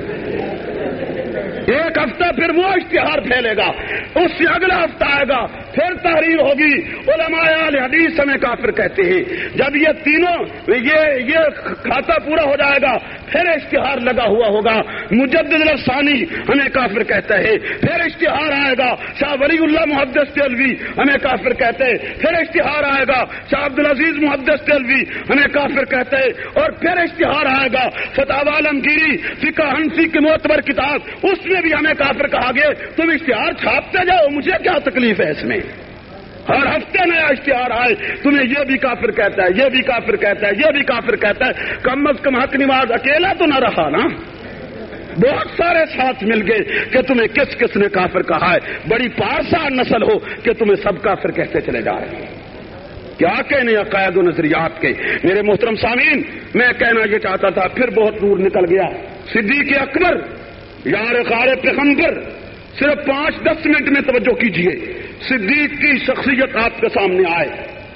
ایک ہفتہ پھر وہ اشتہار پھیلے گا، اس سے اگلا ہفتہ آئے گا، پھر تحریر ہوگی علماء اہل حدیث ہمیں کافر کہتے ہیں. جب یہ تینوں یہ یہ کھاتا پورا ہو جائے گا پھر اشتہار لگا ہوا ہوگا مجدد الثانی ہمیں کافر کہتا ہے. پھر اشتہار آئے گا شاہ ولی اللہ محدث دہلوی ہمیں کافر کہتے ہیں. پھر اشتہار آئے گا شاہ عبدالعزیز محدث دہلوی ہمیں کافر کہتے ہیں. اور پھر اشتہار آئے گا فتاوی عالمگیری فقہ حنفی کی معتبر کتاب، اس میں بھی ہمیں کافر کہا گیا. تم اشتہار چھاپتے جاؤ، مجھے کیا تکلیف ہے اس میں؟ ہر ہفتے نیا اشتہار آئے تمہیں یہ بھی کافر کہتا ہے، یہ بھی کافر کہتا ہے، یہ بھی کافر کہتا ہے. کم از کم حق نواز اکیلا تو نہ رہا نا، بہت سارے ساتھ مل گئے کہ تمہیں کس کس نے کافر کہا ہے. بڑی پارسا نسل ہو کہ تمہیں سب کافر کہتے چلے جا رہے ہیں. کیا کہنے عقائد و نظریات کے. میرے محترم سامعین، میں کہنا یہ چاہتا تھا، پھر بہت دور نکل گیا. صدیق اکبر یار غار پیغمبر، صرف پانچ دس منٹ میں توجہ کیجیے. صدیق کی شخصیت آپ کے سامنے آئے.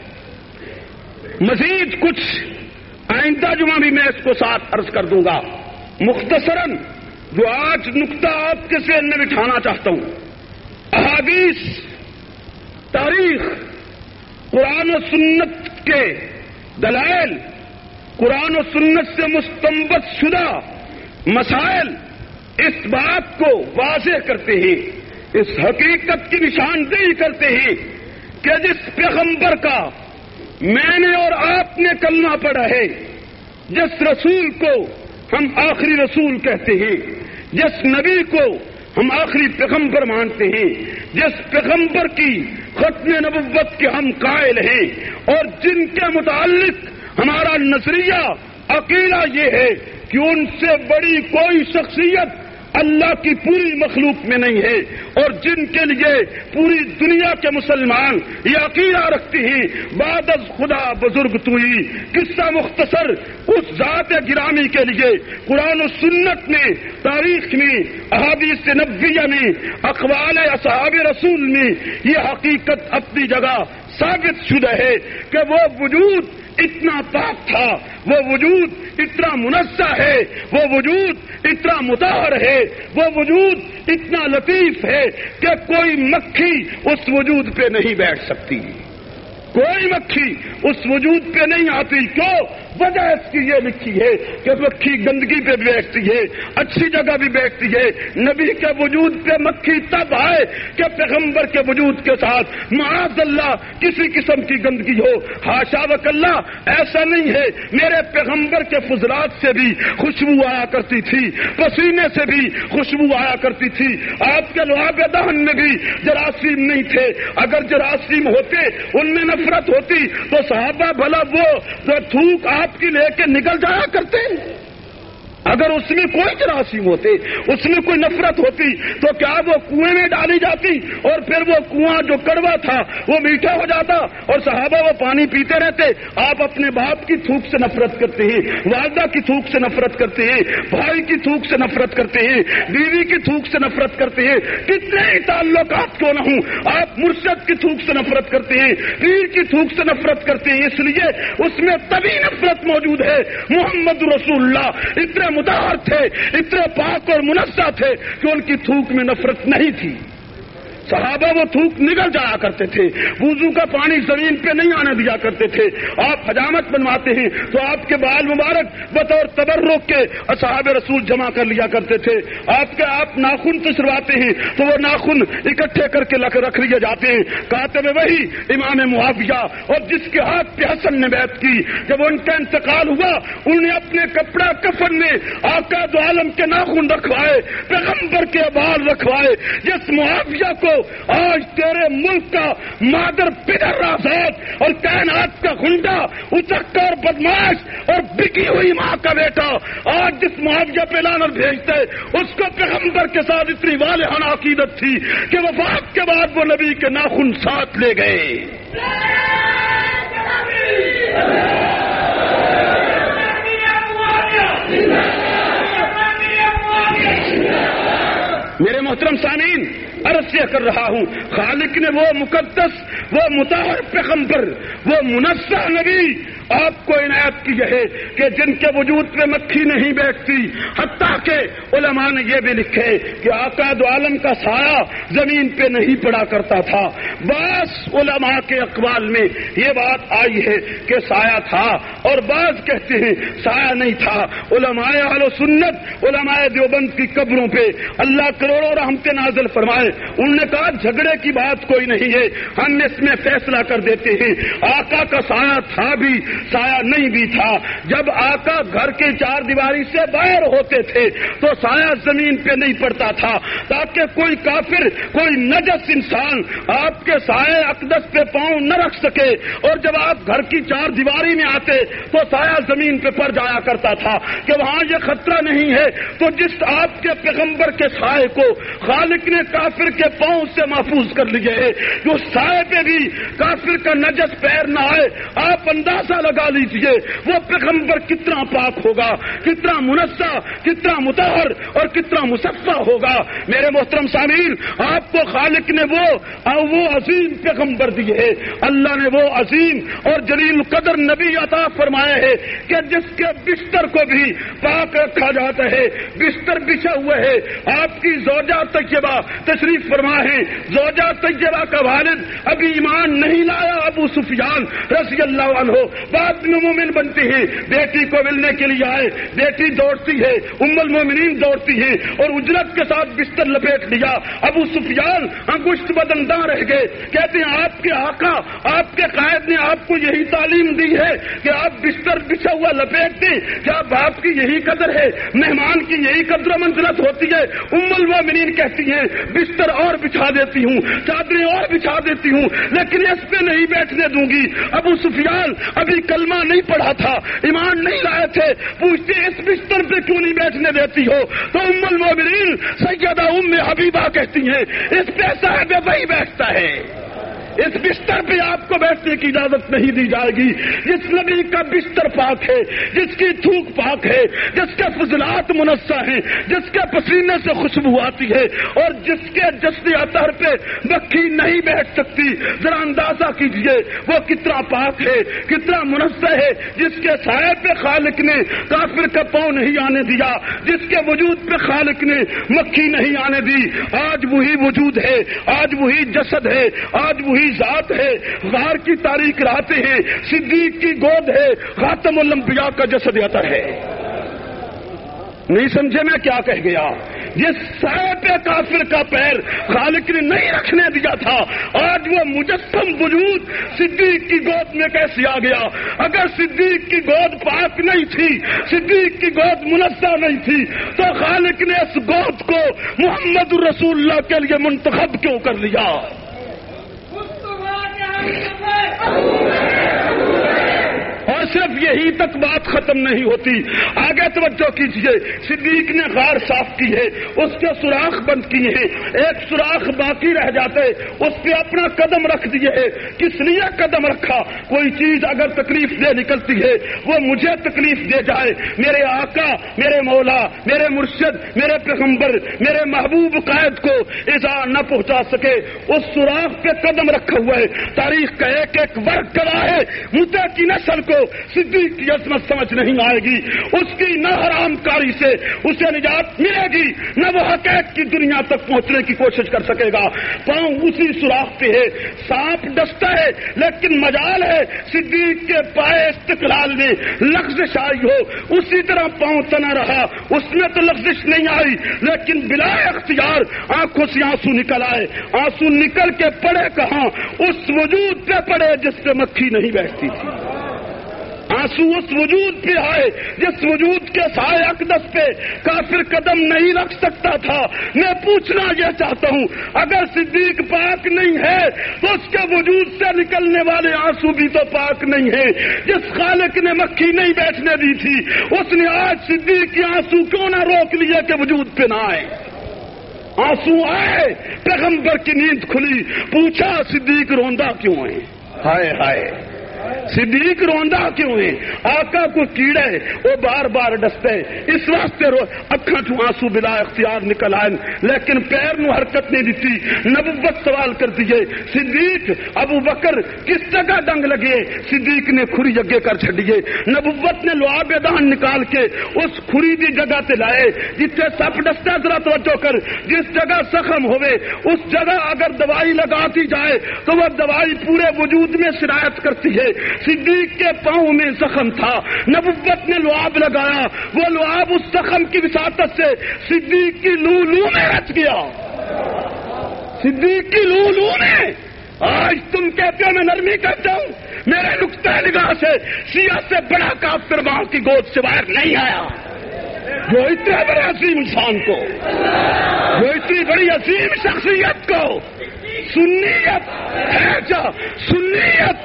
مزید کچھ آئندہ جمعہ بھی میں اس کو ساتھ عرض کر دوں گا. مختصراً جو آج نقطہ آپ کے ذہن میں بٹھانا چاہتا ہوں، احادیث، تاریخ، قرآن و سنت کے دلائل، قرآن و سنت سے مستنبط شدہ مسائل اس بات کو واضح کرتے ہیں، اس حقیقت کی نشاندہی کرتے ہیں کہ جس پیغمبر کا میں نے اور آپ نے کلمہ پڑھا ہے، جس رسول کو ہم آخری رسول کہتے ہیں، جس نبی کو ہم آخری پیغمبر مانتے ہیں، جس پیغمبر کی ختم نبوت کے ہم قائل ہیں، اور جن کے متعلق ہمارا نظریہ عقیدہ یہ ہے کہ ان سے بڑی کوئی شخصیت اللہ کی پوری مخلوق میں نہیں ہے، اور جن کے لیے پوری دنیا کے مسلمان یہ عقیدہ رکھتے ہیں بعد از خدا بزرگ توئی. قصہ مختصر اس ذات گرامی کے لیے قرآن و سنت میں، تاریخ میں، احادیث نبویہ میں، اقوال اصحاب رسول میں یہ حقیقت اپنی جگہ ثابت شدہ ہے کہ وہ وجود اتنا پاک تھا، وہ وجود اتنا منزہ ہے، وہ وجود اتنا مطہر ہے، وہ وجود اتنا لطیف ہے کہ کوئی مکھی اس وجود پہ نہیں بیٹھ سکتی، کوئی مکھی اس وجود پہ نہیں آتی. کیوں؟ وجہ اس کی یہ لکھی ہے کہ مکھی گندگی پہ بھی بیٹھتی ہے، اچھی جگہ بھی بیٹھتی ہے. نبی کے وجود پہ مکھی تب آئے کہ پیغمبر کے وجود کے ساتھ معاذ اللہ کسی قسم کی گندگی ہو. حاشا وکلا، ایسا نہیں ہے. میرے پیغمبر کے فضلات سے بھی خوشبو آیا کرتی تھی، پسینے سے بھی خوشبو آیا کرتی تھی. آپ کے لعاب دہن میں بھی جراثیم نہیں تھے. اگر جراثیم ہوتے، ان میں نفرت ہوتی تو صحابہ بھلا وہ جو تھوک آپ کی لے کے نکل جایا کرتے. اگر اس میں کوئی جراثیم ہوتے، اس میں کوئی نفرت ہوتی تو کیا وہ کنویں میں ڈالی جاتی اور پھر وہ کنواں جو کڑوا تھا وہ میٹھا ہو جاتا اور صحابہ وہ پانی پیتے رہتے؟ آپ اپنے باپ کی تھوک سے نفرت کرتے ہیں، والدہ کی تھوک سے نفرت کرتے ہیں، بھائی کی تھوک سے نفرت کرتے ہیں، بیوی کی تھوک سے نفرت کرتے ہیں. کتنے ہی تعلقات کیوں نہ ہوں، آپ مرشد کی تھوک سے نفرت کرتے ہیں، پیر کی تھوک سے نفرت کرتے ہیں. اس لیے اس میں تبھی نفرت موجود ہے. محمد رسول اللہ اتنے مطہر تھے، اتنے پاک اور منزہ تھے کہ ان کی تھوک میں نفرت نہیں تھی. صحابہ وہ تھوک نگل جایا کرتے تھے، وضو کا پانی زمین پہ نہیں آنے دیا کرتے تھے. آپ حجامت بنواتے ہیں تو آپ کے بال مبارک بطور تبرک کے اصحاب رسول جمع کر لیا کرتے تھے. آپ کے آپ ناخن تشرواتے ہیں تو وہ ناخن اکٹھے کر کے رکھ لیے جاتے ہیں. کاتب وہی امام معاویہ، اور جس کے ہاتھ پہ حسن نے بیعت کی، جب ان کا انتقال ہوا انہوں نے اپنے کپڑا کفن میں آقا دو عالم کے ناخن رکھوائے، پیغمبر کے بال رکھوائے. جس معاویہ کو آج تیرے ملک کا مادر پدر رازاد اور کائنات کا گنڈا، اچکا اور بدماش اور بکی ہوئی ماں کا بیٹا آج جس معاویہ پہ لعنت بھیجتے، اس کو پیغمبر کے ساتھ اتنی والہانہ عقیدت تھی کہ وفات کے بعد وہ نبی کے ناخن ساتھ لے گئے. میرے محترم سامعین، عرض یہ کر رہا ہوں، خالق نے وہ مقدس، وہ مطہر پیغمبر، وہ منزہ نبی آپ کو عنایت کی ہے کہ جن کے وجود میں مکھی نہیں بیٹھتی. حتیٰ کہ علماء نے یہ بھی لکھے کہ آقا دو عالم کا سایہ زمین پہ نہیں پڑا کرتا تھا. بعض علماء کے اقوال میں یہ بات آئی ہے کہ سایہ تھا، اور بعض کہتے ہیں سایہ نہیں تھا. علماء اہل سنت، علماء دیوبند کی قبروں پہ اللہ کروڑوں رحمتیں نازل فرمائے، انہوں نے کہا جھگڑے کی بات کوئی نہیں ہے، ہم اس میں فیصلہ کر دیتے ہیں. آقا کا سایہ تھا بھی، سایہ نہیں بھی تھا. جب آقا گھر کے چار دیواری سے باہر ہوتے تھے تو سایہ زمین پہ نہیں پڑتا تھا، تاکہ کوئی کافر، کوئی نجس انسان آپ کے سایہ اقدس پہ پاؤں نہ رکھ سکے. اور جب آپ گھر کی چار دیواری میں آتے تو سایہ زمین پہ پڑ جایا کرتا تھا کہ وہاں یہ خطرہ نہیں ہے. تو جس آپ کے پیغمبر کے سائے کو خالق نے کافر کے پاؤں سے محفوظ کر لیے ہے، جو سائے پہ بھی کافر کا نجس پیر نہ آئے، آپ اندازہ لگا لیجئے وہ پیغمبر کتنا پاک ہوگا، کتنا منزہ، کتنا مطہر اور کتنا مصفہ ہوگا. میرے محترم سامعین، آپ کو خالق نے وہ وہ عظیم پیغمبر دیے ہے، اللہ نے وہ عظیم اور جلیل قدر نبی عطا فرمایا ہے کہ جس کے بستر کو بھی پاک رکھا جاتا ہے. بستر بچھا ہوا ہے. آپ کی زوجہ طیبہ تشریف فرما ہے، زوجہ طیبہ کا والد ابھی ایمان نہیں لایا ابو سفیان رضی اللہ عنہ، بعد میں مومن بنتے ہیں. بیٹی کو ملنے کے لیے آئے، بیٹی دوڑتی ہے، ام المومنین دوڑتی ہے اور اجرت کے ساتھ بستر لپیٹ لیا. ابو سفیان انگشت بدنداں رہ گئے، کہتے ہیں آپ کے آقا، آپ کے قائد نے آپ کو یہی تعلیم دی ہے کہ آپ بستر بچھا ہوا لپیٹ دیں؟ کیا باپ کی یہی قدر ہے؟ مہمان کی یہی قدر و منزلت ہوتی ہے؟ ام المومنین کہتی ہیں بستر اور بچھا دیتی ہوں، چادریں اور بچھا دیتی ہوں، لیکن اس پہ نہیں بیٹھنے دوں گی. ابو سفیان ابھی کلمہ نہیں پڑھا تھا، ایمان نہیں لائے تھے، پوچھتے اس بستر پہ کیوں نہیں بیٹھنے دیتی ہو؟ تو ام المومنین سیدہ ام حبیبہ کہتی ہیں اس پہ صاحب وہی بیٹھتا ہے، اس بستر پہ آپ کو بیٹھنے کی اجازت نہیں دی جائے گی. جس نبی کا بستر پاک ہے، جس کی تھوک پاک ہے، جس کے فضلات منزہ ہیں، جس کے پسینے سے خوشبو آتی ہے اور جس کے جسد اطہر پہ مکھی نہیں بیٹھ سکتی، ذرا اندازہ کیجئے وہ کتنا پاک ہے، کتنا منزہ ہے. جس کے سائے پہ خالق نے کافر کا پاؤں نہیں آنے دیا، جس کے وجود پہ خالق نے مکھی نہیں آنے دی. آج وہی وجود ہے، آج وہی جسد ہے، آج وہی ذات ہے. غار کی تاریخ رہتے ہیں، صدیق کی گود ہے، خاتم الانبیاء کا جسد آتا ہے. نہیں سمجھے میں کیا کہہ گیا؟ جس سائے پہ کافر کا پیر خالق نے نہیں رکھنے دیا تھا، آج وہ مجسم وجود صدیق کی گود میں کیسے آ گیا؟ اگر صدیق کی گود پاک نہیں تھی، صدیق کی گود منزہ نہیں تھی، تو خالق نے اس گود کو محمد رسول اللہ کے لیے منتخب کیوں کر لیا؟ اور صرف یہی تک بات ختم نہیں ہوتی، آگے توجہ کیجیے. صدیق نے غار صاف کی ہے، اس کے سوراخ بند کیے ہیں، ایک سوراخ باقی رہ جاتے، اس پہ اپنا قدم رکھ دیے ہے. کس لیے قدم رکھا؟ کوئی چیز اگر تکلیف دے نکلتی ہے وہ مجھے تکلیف دے جائے، میرے آقا، میرے مولا، میرے مرشد، میرے پیغمبر، میرے محبوب قائد کو ایذا نہ پہنچا سکے. اس سوراخ پہ قدم رکھا ہوا ہے. تاریخ کا ایک ایک ورق گواہ ہے، مدعا کی نسل کو صدیق صدیق کی عظمت سمجھ نہیں آئے گی، اس کی نہ حرام کاری سے اسے نجات ملے گی، نہ وہ حقیقت کی دنیا تک پہنچنے کی کوشش کر سکے گا۔ پاؤں اسی سوراخ پہ ہے، سانپ ڈستا ہے لیکن مجال ہے صدیق کے پائے استقلال میں لغزش آئی ہو، اسی طرح پاؤں تنا رہا، اس میں تو لغزش نہیں آئی لیکن بلا اختیار آنکھوں سے آنسو نکل آئے۔ آنسو نکل کے پڑے کہاں؟ اس وجود پہ پڑے جس پہ مکھی نہیں بیٹھتی تھی۔ آنسو اس وجود پہ آئے جس وجود کے سائے اقدس پہ کافر قدم نہیں رکھ سکتا تھا۔ میں پوچھنا یہ چاہتا ہوں، اگر صدیق پاک نہیں ہے تو اس کے وجود سے نکلنے والے آنسو بھی تو پاک نہیں ہے۔ جس خالق نے مکھی نہیں بیٹھنے دی تھی اس نے آج صدیق کے آنسو کیوں نہ روک لیے کہ وجود پہ نہ آئے؟ آنسو آئے، پیغمبر کی نیند کھلی، پوچھا صدیق روندا کیوں ہے؟ ہائے ہائے صدیق روندا کیوں ہے؟ آقا کو کیڑے وہ بار بار ڈستے، اس واسطے رو اکھاں چوں آنسو بلا اختیار نکل آئے لیکن پیر نو حرکت نہیں دیتی۔ نبوت سوال کر دیے، صدیق ابو بکر کس جگہ ڈنگ لگے؟ صدیق نے کھری اگے کر چھڈیے۔ نبوت نے لعاب دہن نکال کے اس کھری دی جگہ تے لائے جتھے سپ ڈستا، ذرا توجہ کر، جس جگہ زخم ہوئے اس جگہ اگر دوائی لگا دی جائے تو وہ دوائی پورے وجود میں سرایت کرتی ہے۔ صدیق کے پاؤں میں زخم تھا، نبوت نے لعاب لگایا، وہ لعاب اس زخم کی وساطت سے صدیق کی لو لو میں رچ گیا، صدیق کی لو لو میں۔ آج تم کہتے ہو میں نرمی کرتا ہوں، میرے نقطہ نگاہ سے شیعہ سے بڑا کافر ماں کی گود سے باہر نہیں آیا جو اتنے بڑے عظیم انسان کو، جو اتنی بڑی عظیم شخصیت کو سنیت ہے جا سنیت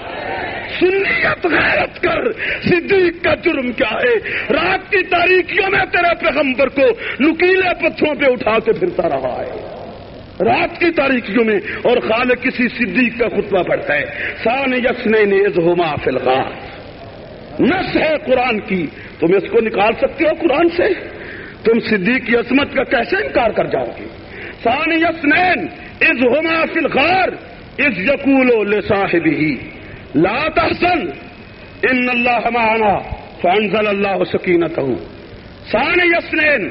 سنیت غیرت کر۔ صدیق کا جرم کیا ہے؟ رات کی تاریکیوں میں تیرے پیغمبر کو نکیلے پتھروں پہ اٹھا کے پھرتا رہا ہے، رات کی تاریکیوں میں، اور خالق کسی صدیق کا خطبہ پڑھتا ہے۔ سان یسنین اذ ہما فی الغار، نص ہے قرآن کی، تم اس کو نکال سکتے ہو قرآن سے؟ تم صدیق کی عظمت کا کیسے انکار کر جاؤ گے؟ سان یسنین اذ ہما فی الغار اذ یقول لصاحبہ لا تحزن ان اللہ معنا فانزل اللہ سکینتہ۔ ثانی اثنین،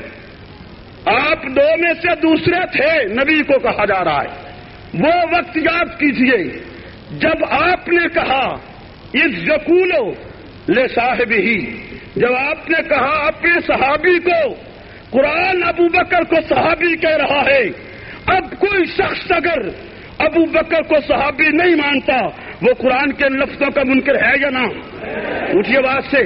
آپ دو میں سے دوسرے تھے، نبی کو کہا جا رہا ہے۔ وہ وقت یاد کیجئے جب آپ نے کہا اذ یقول لصاحبہ، جب آپ نے کہا اپنے صحابی کو، قرآن ابو بکر کو صحابی کہہ رہا ہے۔ اب کوئی شخص اگر ابو بکر کو صحابی نہیں مانتا وہ قرآن کے لفظوں کا منکر ہے یا نہ؟ اٹھیے بات سے،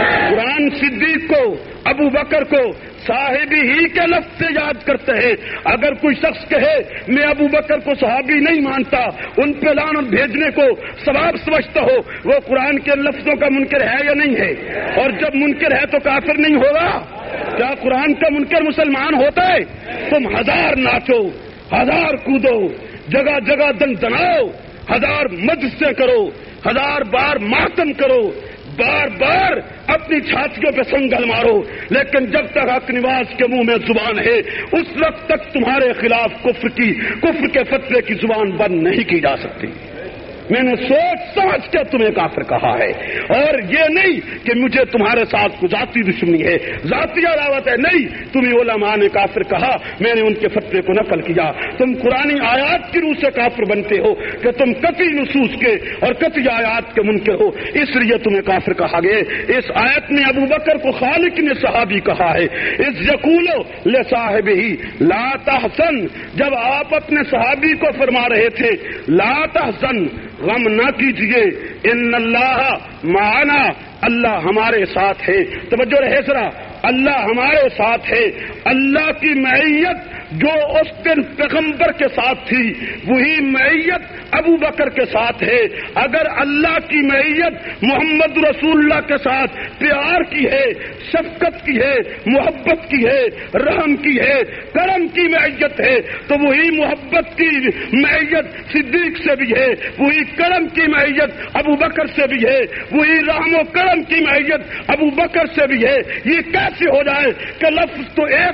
قرآن صدیق کو ابو بکر کو صاحبی ہی کے لفظ سے یاد کرتے ہیں۔ اگر کوئی شخص کہے میں ابو بکر کو صحابی نہیں مانتا، ان پہ لعنت بھیجنے کو ثواب سمجھتا ہو، وہ قرآن کے لفظوں کا منکر ہے یا نہیں ہے؟ اور جب منکر ہے تو کافر نہیں ہوگا؟ کیا قرآن کا منکر مسلمان ہوتا ہے؟ تم ہزار ناچو، ہزار کودو، جگہ جگہ دن دناؤ، ہزار مجلسیں کرو، ہزار بار ماتم کرو، بار بار اپنی چھاتیوں پہ سنگل مارو، لیکن جب تک حق نواز کے منہ میں زبان ہے اس وقت تک تمہارے خلاف کفر کی کفر کے فتوے کی زبان بند نہیں کی جا سکتی۔ میں نے سوچ سمجھ کے تمہیں کافر کہا ہے، اور یہ نہیں کہ مجھے تمہارے ساتھ کوئی ذاتی دشمنی ہے، ذاتی عداوت ہے، نہیں، تمہیں علماء نے کافر کہا، میں نے ان کے فتوے کو نقل کیا۔ تم قرآنی آیات کی روح سے کافر بنتے ہو کہ تم قطعی نصوص کے اور قطعی آیات کے منکر ہو، اس لیے تمہیں کافر کہا گیا۔ اس آیت میں ابو بکر کو خالق نے صحابی کہا ہے۔ اس یقول لصاحبہ لا تحزن، جب آپ اپنے صحابی کو فرما رہے تھے لا تحزن، غم نہ کیجیے، ان اللہ معنا، اللہ ہمارے ساتھ ہے۔ توجہ رہے ذرا، اللہ ہمارے ساتھ ہے۔ اللہ کی معیت جو اس دن پیغمبر کے ساتھ تھی وہی معیت ابو بکر کے ساتھ ہے۔ اگر اللہ کی معیت محمد رسول اللہ کے ساتھ پیار کی ہے، شفقت کی ہے، محبت کی ہے، رحم کی ہے، کرم کی معیت ہے، تو وہی محبت کی معیت صدیق سے بھی ہے، وہی کرم کی معیت ابو بکر سے بھی ہے، وہی رحم و کرم کی معیت ابو بکر سے بھی ہے۔ یہ کیسے ہو جائے کہ لفظ تو ایک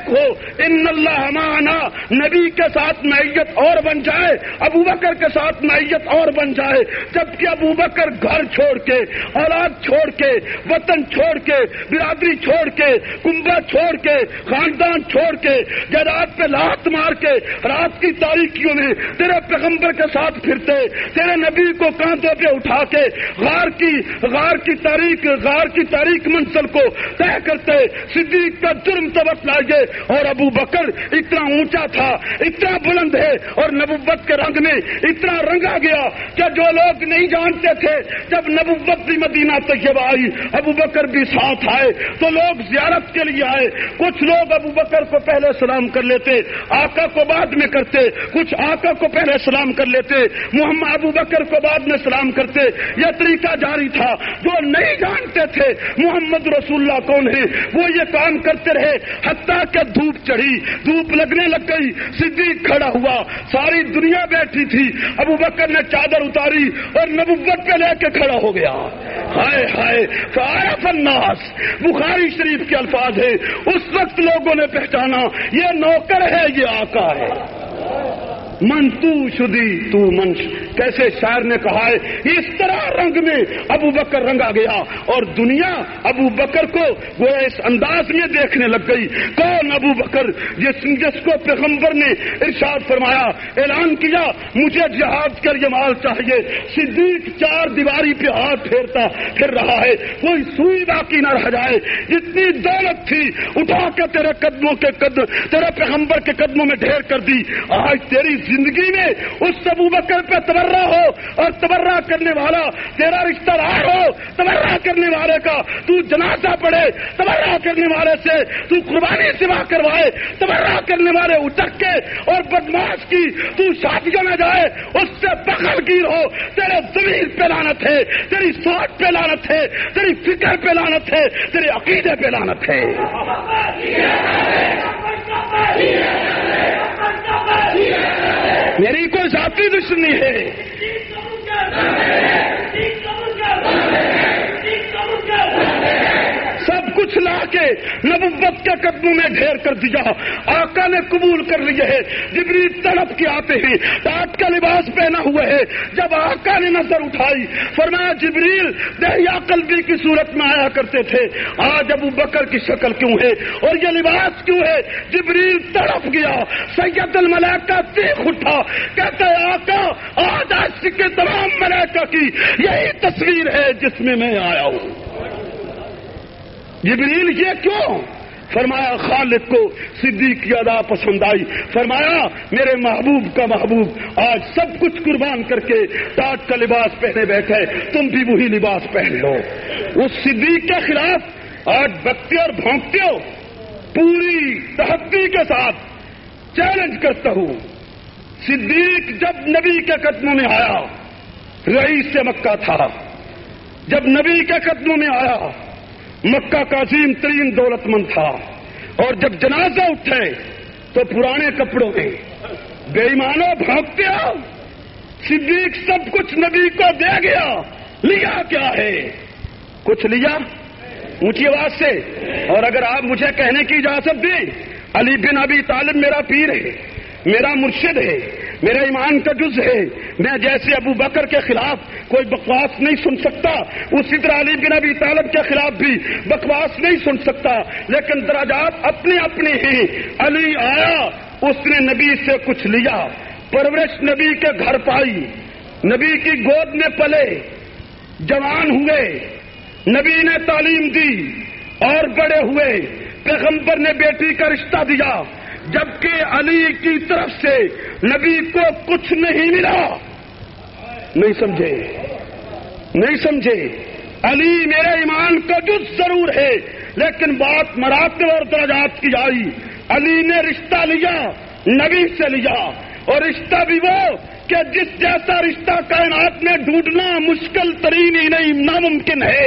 دیکھو ان اللہ معنا، نبی کے ساتھ معیت اور بن جائے، ابو بکر کے ساتھ معیت اور بن جائے، جبکہ ابو بکر گھر چھوڑ کے، اولاد چھوڑ کے، وطن چھوڑ کے، برادری چھوڑ کے، کنبہ چھوڑ کے، خاندان چھوڑ کے، جائیداد پہ لات مار کے رات کی تاریکیوں میں تیرے پیغمبر کے ساتھ پھرتے، تیرے نبی کو کاندھوں پہ اٹھا کے غار کی غار کی تاریخ غار کی تاریخ منزل کو طے کرتے، صدیق کا جرم تو بتلائیے۔ اور ابو بکر اتنا اونچا تھا، اتنا بلند ہے، اور نبوت کے رنگ میں اتنا رنگا گیا کہ جو لوگ نہیں جانتے تھے، جب نبوت بھی مدینہ طیبہ آئی، ابو بکر بھی ساتھ آئے تو لوگ زیارت کے لیے آئے۔ کچھ لوگ ابو بکر کو پہلے سلام کر لیتے، آقا کو بعد میں کرتے، کچھ آقا کو پہلے سلام کر لیتے، محمد ابو بکر کو بعد میں سلام کرتے۔ یہ طریقہ جاری تھا۔ جو نہیں جانتے تھے محمد رسول اللہ کون ہے، وہ یہ کام کرتے رہے، حتیٰ کہ دھوپ چڑھی، دھوپ لگنے لگ گئی، صدیق کھڑا ہوا، ساری دنیا بیٹھی تھی، ابو بکر نے چادر اتاری اور نبوت پہ لے کے کھڑا ہو گیا۔ ہائے ہائے فعرف الناس، بخاری شریف کے الفاظ ہے، اس وقت لوگوں نے پہچانا یہ نوکر ہے، یہ آقا ہے۔ من تو شدی تو منش، کیسے شاعر نے کہا ہے، اس طرح رنگ میں ابو بکر رنگا گیا اور دنیا ابو بکر کو وہ اس انداز میں دیکھنے لگ گئی۔ کون ابو بکر؟ جس جس کو پیغمبر نے ارشاد فرمایا، اعلان کیا مجھے جہاد کر یہ مال چاہیے، صدیق چار دیواری پہ ہاتھ پھیرتا پھر رہا ہے، کوئی سوئی باقی نہ رہ جائے، جتنی دولت تھی اٹھا کے تیرے قدموں کے قدم تیرے پیغمبر کے قدموں میں ڈھیر کر دی۔ آج تیری زندگی میں اس ابو بکر پہ تبرہ ہو، اور تبرہ کرنے والا تیرا رشتہ دار ہو، تبرہ کرنے والے کا تو جنازہ پڑھے، تبرہ کرنے والے سے تو قربانی سوا کروائے، تبرہ کرنے والے اٹک کے اور بدماش کی تو شادیوں میں جائے، اس سے بغل گیر ہو، تیرے ضمیر پہ لعنت ہے، تیری سوچ پہ لعنت ہے، تیری فکر پہ لعنت ہے، تیرے عقیدے پہ لعنت ہے۔ میری کوئی ذاتی دشمنی ہے، سب کچھ لا کے نبوت کے قدموں میں ڈھیر کر دیا، آقا نے قبول کر لیے ہے۔ جبریل تڑپ کے آتے ہیں، ٹاٹ کا لباس پہنا ہوا ہے، جب آقا نے نظر اٹھائی فرمایا جبریل دہیا قلبی کی صورت میں آیا کرتے تھے، آج ابو بکر کی شکل کیوں ہے اور یہ لباس کیوں ہے؟ جبریل تڑپ گیا، سید الملائکہ چیخ اٹھا، کہتا ہے آقا آج عاشق کے تمام ملائکہ کی یہی تصویر ہے جس میں میں آیا ہوں۔ جبریل یہ کیوں؟ فرمایا خالق کو صدیق کی ادا پسند آئی، فرمایا میرے محبوب کا محبوب آج سب کچھ قربان کر کے ٹاٹ کا لباس پہنے بیٹھے، تم بھی وہی لباس پہن لو۔ اس صدیق کے خلاف آج بکتے اور بھونکتے ہو، پوری تحقیق کے ساتھ چیلنج کرتا ہوں۔ صدیق جب نبی کے قدموں میں آیا رئیس سے مکہ تھا، جب نبی کے قدموں میں آیا مکہ کا عظیم ترین دولت مند تھا، اور جب جنازہ اٹھے تو پرانے کپڑوں میں بے ایمانوں بھاگتے ہو۔ صدیق سب کچھ نبی کو دے گیا، لیا کیا ہے؟ کچھ لیا؟ اونچی آواز سے، اور اگر آپ مجھے کہنے کی اجازت دیں، علی بن ابی طالب میرا پیر ہے، میرا مرشد ہے، میرا ایمان کا جز ہے، میں جیسے ابو بکر کے خلاف کوئی بکواس نہیں سن سکتا، اسی طرح علی بن ابی طالب کے خلاف بھی بکواس نہیں سن سکتا، لیکن درجات اپنے اپنے ہیں۔ علی آیا، اس نے نبی سے کچھ لیا، پرورش نبی کے گھر پائی، نبی کی گود میں پلے، جوان ہوئے، نبی نے تعلیم دی اور بڑے ہوئے، پیغمبر نے بیٹی کا رشتہ دیا، جبکہ علی کی طرف سے نبی کو کچھ نہیں ملا۔ نہیں سمجھے؟ نہیں سمجھے؟ علی میرے ایمان کا جز ضرور ہے، لیکن بات مراتب اور درجات کی آئی۔ علی نے رشتہ لیا، نبی سے لیا، اور رشتہ بھی وہ کہ جس جیسا رشتہ کائنات میں ڈھونڈنا مشکل ترین ہی نہیں ناممکن ہے،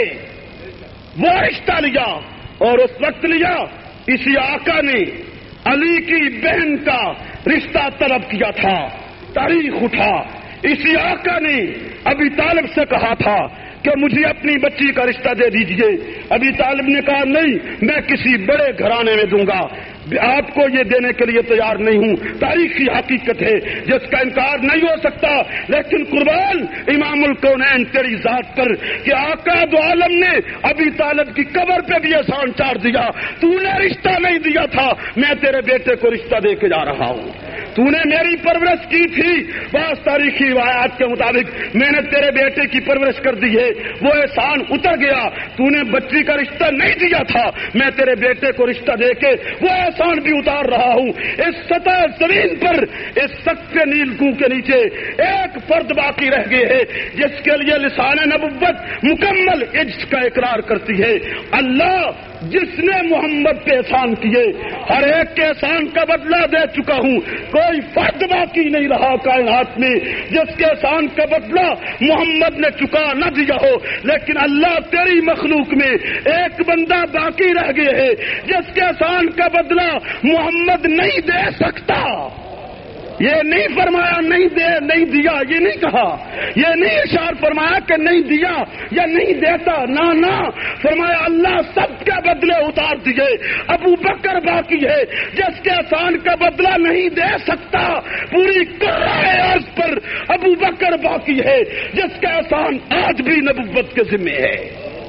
وہ رشتہ لیا، اور اس وقت لیا اسی آقا نے علی کی بہن کا رشتہ طلب کیا تھا۔ تاریخ اٹھا، اسی آقا نے ابی طالب سے کہا تھا کہ مجھے اپنی بچی کا رشتہ دے دیجئے۔ ابی طالب نے کہا نہیں، میں کسی بڑے گھرانے میں دوں گا۔ آپ کو یہ دینے کے لیے تیار نہیں ہوں. تاریخی حقیقت ہے جس کا انکار نہیں ہو سکتا. لیکن قربان امام الکونین تیری ذات پر کہ آقا دو عالم نے ابی طالب کی قبر پہ بھی احسان چار دیا. تو نے رشتہ نہیں دیا تھا, میں تیرے بیٹے کو رشتہ دے کے جا رہا ہوں. تو نے میری پرورش کی تھی, بعض تاریخی روایات کے مطابق میں نے تیرے بیٹے کی پرورش کر دی ہے, وہ احسان اتر گیا. تو نے بچی کا رشتہ نہیں دیا تھا, میں تیرے بیٹے کو رشتہ دے کے وہ احسان بھی اتار رہا ہوں. اس سطح زمین پر اس سقف نیلگوں کے نیچے ایک فرد باقی رہ گئے ہے جس کے لیے لسان نبوت مکمل عجز کا اقرار کرتی ہے. اللہ جس نے محمد پہ احسان کیے ہر ایک کے احسان کا بدلہ دے چکا ہوں. کوئی فرد باقی نہیں رہا کائنات میں جس کے احسان کا بدلہ محمد نے چکا نہ دیا ہو. لیکن اللہ تیری مخلوق میں ایک بندہ باقی رہ گئے ہے جس کے احسان کا بدلہ محمد نہیں دے سکتا. یہ نہیں فرمایا نہیں دے نہیں دیا, یہ نہیں کہا, یہ نہیں اشار فرمایا کہ نہیں دیا یا نہیں دیتا, نہ نہ فرمایا اللہ سب کے بدلے اتار دیے. ابو بکر باقی ہے جس کے احسان کا بدلہ نہیں دے سکتا. پوری کرائے عرض پر ابو بکر باقی ہے جس کا احسان آج بھی نبوت کے ذمے ہے.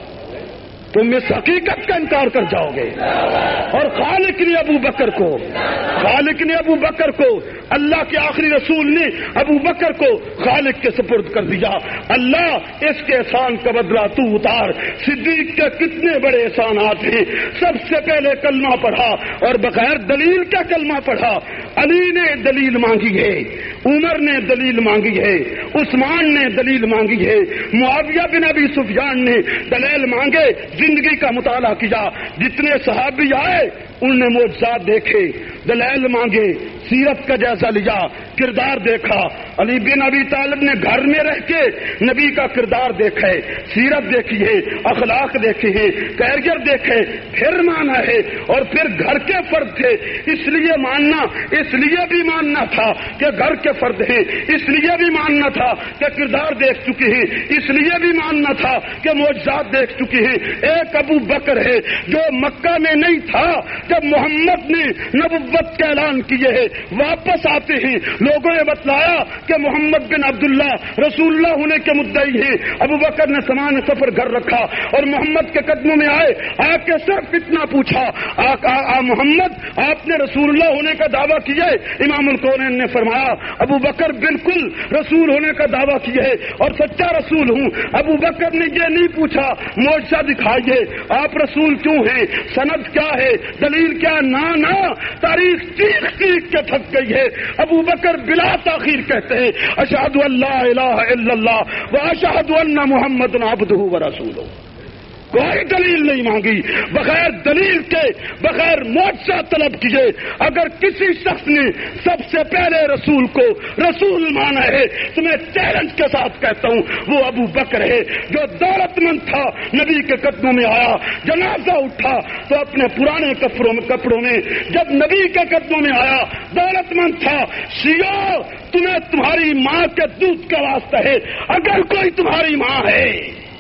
تم اس حقیقت کا انکار کر جاؤ گے. اور خالق نے ابو بکر کو خالق نے ابو بکر کو اللہ کے آخری رسول نے ابو بکر کو خالق کے سپرد کر دیا. اللہ اس کے احسان کا بدلہ تو اتار. صدیق کے کتنے بڑے احسانات ہیں. سب سے پہلے کلمہ پڑھا اور بغیر دلیل کا کلمہ پڑھا. علی نے دلیل مانگی ہے, عمر نے دلیل مانگی ہے, عثمان نے دلیل مانگی ہے, معاویہ بن ابی سفیان نے دلیل مانگے, زندگی کا مطالعہ کیا. جتنے صحابی آئے انہوں نے معجزات دیکھے, دلائل مانگے, سیرت کا جائزہ لیا, کردار دیکھا. علی بن ابی طالب نے گھر میں رہ کے نبی کا کردار دیکھے, سیرت دیکھی ہے, اخلاق دیکھے ہیں, کیریئر دیکھے, پھر مانا ہے. اور پھر گھر کے فرد تھے اس لیے ماننا, اس لیے بھی ماننا تھا کہ گھر کے فرد ہیں, اس لیے بھی ماننا تھا کہ کردار دیکھ چکے ہیں, اس لیے بھی ماننا تھا کہ معجزات دیکھ چکے ہیں. ایک ابو بکر ہے جو مکہ میں نہیں تھا جب محمد نے نبوت کا اعلان کیے ہے, واپس آتے ہیں لوگوں نے بتلایا کہ محمد بن عبداللہ رسول اللہ ہونے کے مدعی ہیں. ابو بکر نے سامان سفر گھر رکھا اور محمد کے قدموں میں آئے, آ کے صرف اتنا پوچھا, آ, آ, آ محمد آپ نے رسول اللہ ہونے کا دعویٰ کیا ہے؟ امام الکونین نے فرمایا ابو بکر بالکل رسول ہونے کا دعویٰ کیا ہے اور سچا رسول ہوں. ابو بکر نے یہ نہیں پوچھا معجزہ دکھائیے, آپ رسول کیوں ہیں, سند کیا ہے, دلیل کیا, نہ نہ تاریخ چیخ چیخ کے تھک گئی ہے. ابو بکر بلا تاخیر کہتے ہیں اشہد ان لا الہ الا اللہ و اشہد ان محمد عبدہ و رسولہ. کوئی دلیل نہیں مانگی, بغیر دلیل کے بغیر معجزہ طلب کیے. اگر کسی شخص نے سب سے پہلے رسول کو رسول مانا ہے تو میں چیلنج کے ساتھ کہتا ہوں وہ ابو بکر ہے جو دولت مند تھا, نبی کے قدموں میں آیا, جنازہ اٹھا تو اپنے پرانے کپڑوں میں کپڑوں میں جب نبی کے قدموں میں آیا, دولت مند تھا. شیعہ تمہیں تمہاری ماں کے دودھ کا واسطہ ہے, اگر کوئی تمہاری ماں ہے,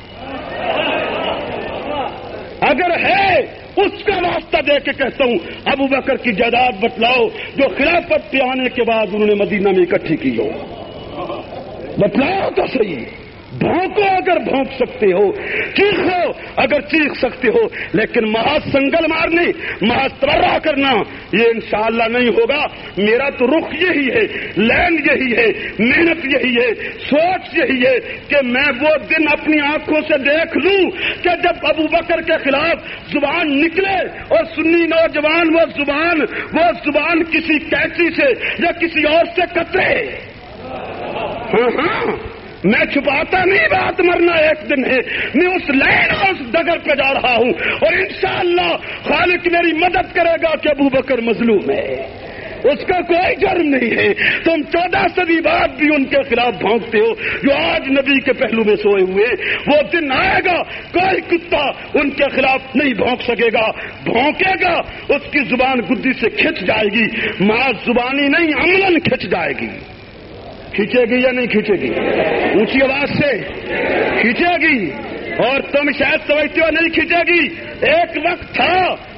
اگر ہے اس کا واسطہ دے کے کہتا ہوں ابو بکر کی جائیداد بتلاؤ جو خلافت پہ آنے کے بعد انہوں نے مدینہ میں اکٹھی کی ہو. بتلاؤ تو صحیح. بھونکو اگر بھونک سکتے ہو, چیخو اگر چیخ سکتے ہو, لیکن محض سنگل مارنے, محض تبرہ کرنا یہ انشاءاللہ نہیں ہوگا. میرا تو رخ یہی ہے, لین یہی ہے, محنت یہی ہے, سوچ یہی ہے کہ میں وہ دن اپنی آنکھوں سے دیکھ لوں کہ جب ابو بکر کے خلاف زبان نکلے اور سنی نوجوان وہ زبان وہ زبان کسی کیچی سے یا کسی اور سے کترے. ہاں ہاں میں چھپاتا نہیں بات, مرنا ایک دن ہے. میں اس لائن اور اس ڈگر پہ جا رہا ہوں اور انشاءاللہ خالق میری مدد کرے گا کہ ابو بکر مظلوم ہے, اس کا کوئی جرم نہیں ہے. تم چودہ صدی بعد بھی ان کے خلاف بھونکتے ہو جو آج نبی کے پہلو میں سوئے ہوئے. وہ دن آئے گا کوئی کتا ان کے خلاف نہیں بھونک سکے گا. بھونکے گا اس کی زبان گدی سے کھچ جائے گی, ماں زبانی نہیں عملاً کھچ جائے گی. کھینچے گی یا نہیں کھینچے گی؟ اونچی آواز سے کھینچے گی. اور تم شاید سمجھتے ہو نہیں کھینچے گی. ایک وقت تھا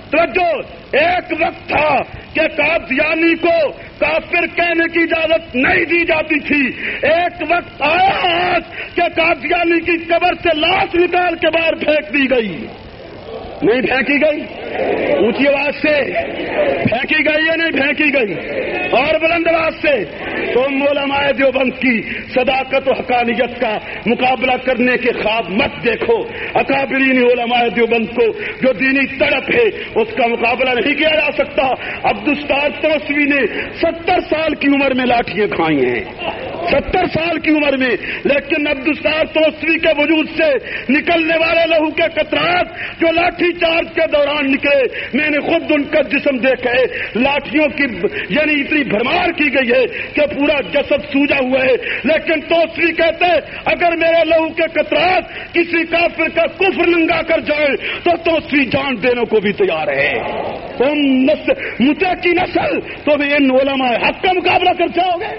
توجہ، ایک وقت تھا کہ قادیانی کو کافر کہنے کی اجازت نہیں دی جاتی تھی، ایک وقت آیا آج کہ قادیانی کی قبر سے لاش نکال کے باہر پھینک دی گئی، نہیں پھینکی گئی؟ اونچی آواز سے پھینکی گئی یا نہیں پھینکی گئی؟ اور بلند آواز سے تم علماء دیوبند کی صداقت و حقانیت کا مقابلہ کرنے کے خواب مت دیکھو۔ اکابرین علماء دیوبند کو جو دینی تڑپ ہے اس کا مقابلہ نہیں کیا جا سکتا۔ عبدالستار توسوی نے ستر سال کی عمر میں لاٹھیاں کھائی ہیں، ستر سال کی عمر میں، لیکن عبدالستار توسوی کے وجود سے نکلنے والے لہو کے قطرات جو لاٹھی چارج کے دوران نکلے، میں نے خود ان کا جسم دیکھا ہے، لاٹھیوں کی یعنی اتنی بھرمار کی گئی ہے کہ پورا جسد سوجا ہوا ہے، لیکن توسوی کہتے ہیں اگر میرے لہو کے قطرات کسی کافر کا کفر ننگا کر جائے تو توسوی جان دینے کو بھی تیار ہے۔ تم متے کی نسل تم ان علماء حق کا مقابلہ کر جاؤ گے؟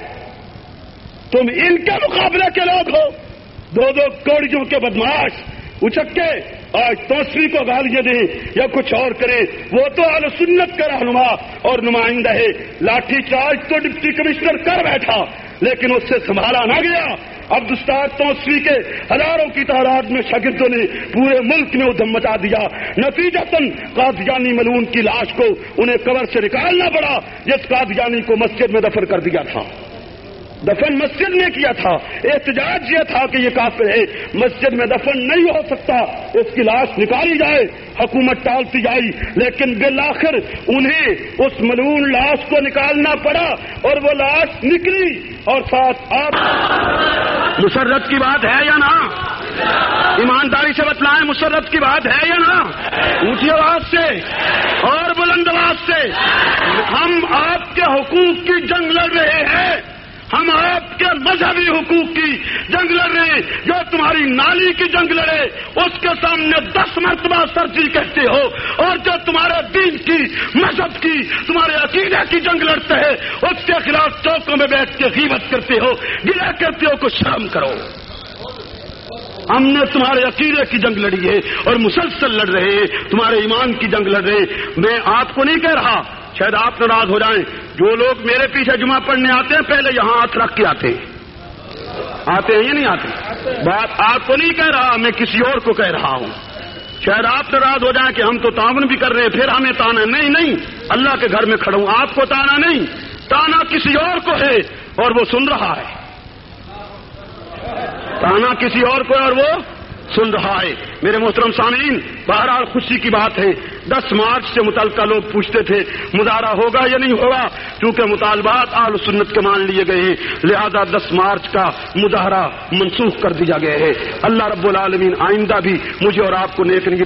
تم ان کے مقابلے کے لوگ ہو، دو دو کوڑیوں کے بدماش اچکے آج توسوی کو گالیاں دیں یا کچھ اور کرے، وہ تو اہل سنت کا رہنما اور نمائندہ ہے۔ لاٹھی چارج تو ڈپٹی کمشنر کر بیٹھا لیکن اس سے سنبھالا نہ گیا۔ عبدالستار توسوی کے ہزاروں کی تعداد میں شاگردوں نے پورے ملک میں ادھم مچا دیا، نتیجتاً قادیانی ملعون کی لاش کو انہیں قبر سے نکالنا پڑا جس قادیانی کو مسجد میں دفن کر دیا تھا۔ دفن مسجد میں کیا تھا، احتجاج یہ تھا کہ یہ کافر ہے، مسجد میں دفن نہیں ہو سکتا، اس کی لاش نکالی جائے، حکومت ٹالتی جائی، لیکن بالآخر انہیں اس ملعون لاش کو نکالنا پڑا اور وہ لاش نکلی۔ اور ساتھ آپ مسرت کی بات ہے یا نہ؟ ایمانداری سے بتلائیں، مسرت کی بات ہے یا نہ؟ اونچی آواز سے اور بلند آواز سے، ہم آپ کے حقوق کی جنگ لڑ رہے ہیں، ہم آپ کے مذہبی حقوق کی جنگ لڑ رہے ہیں۔ جو تمہاری نالی کی جنگ لڑے اس کے سامنے دس مرتبہ سرجی کہتے ہو، اور جو تمہارے دین کی، مذہب کی، تمہارے عقیدہ کی جنگ لڑتے ہیں اس کے خلاف چوکوں میں بیٹھ کے غیبت کرتے ہو، گلہ کرتے ہو، کچھ شرم کرو۔ ہم نے تمہارے عقیدے کی جنگ لڑی ہے اور مسلسل لڑ رہے ہیں، تمہارے ایمان کی جنگ لڑ رہے ہیں۔ میں آپ کو نہیں کہہ رہا، شاید آپ ناراض ہو جائیں، جو لوگ میرے پیچھے جمعہ پڑھنے آتے ہیں پہلے یہاں ہاتھ رکھ کے آتے ہیں، آتے ہیں یا نہیں آتے؟ بات آپ کو نہیں کہہ رہا، میں کسی اور کو کہہ رہا ہوں۔ شاید آپ ناراض ہو جائیں کہ ہم تو تعاون بھی کر رہے ہیں پھر ہمیں تانا، نہیں نہیں، اللہ کے گھر میں کھڑا ہوں، آپ کو تانا نہیں، تانا کسی اور کو ہے اور وہ سن رہا ہے، تانا کسی اور کو ہے اور وہ سن رہا ہے۔ میرے محترم سامعین، بہرحال خوشی کی بات ہے، دس مارچ سے متعلقہ لوگ پوچھتے تھے مظاہرہ ہوگا یا نہیں ہوگا، کیونکہ مطالبات اہل سنت کے مان لیے گئے ہیں، لہذا دس مارچ کا مظاہرہ منسوخ کر دیا گیا ہے۔ اللہ رب العالمین آئندہ بھی مجھے اور آپ کو نیک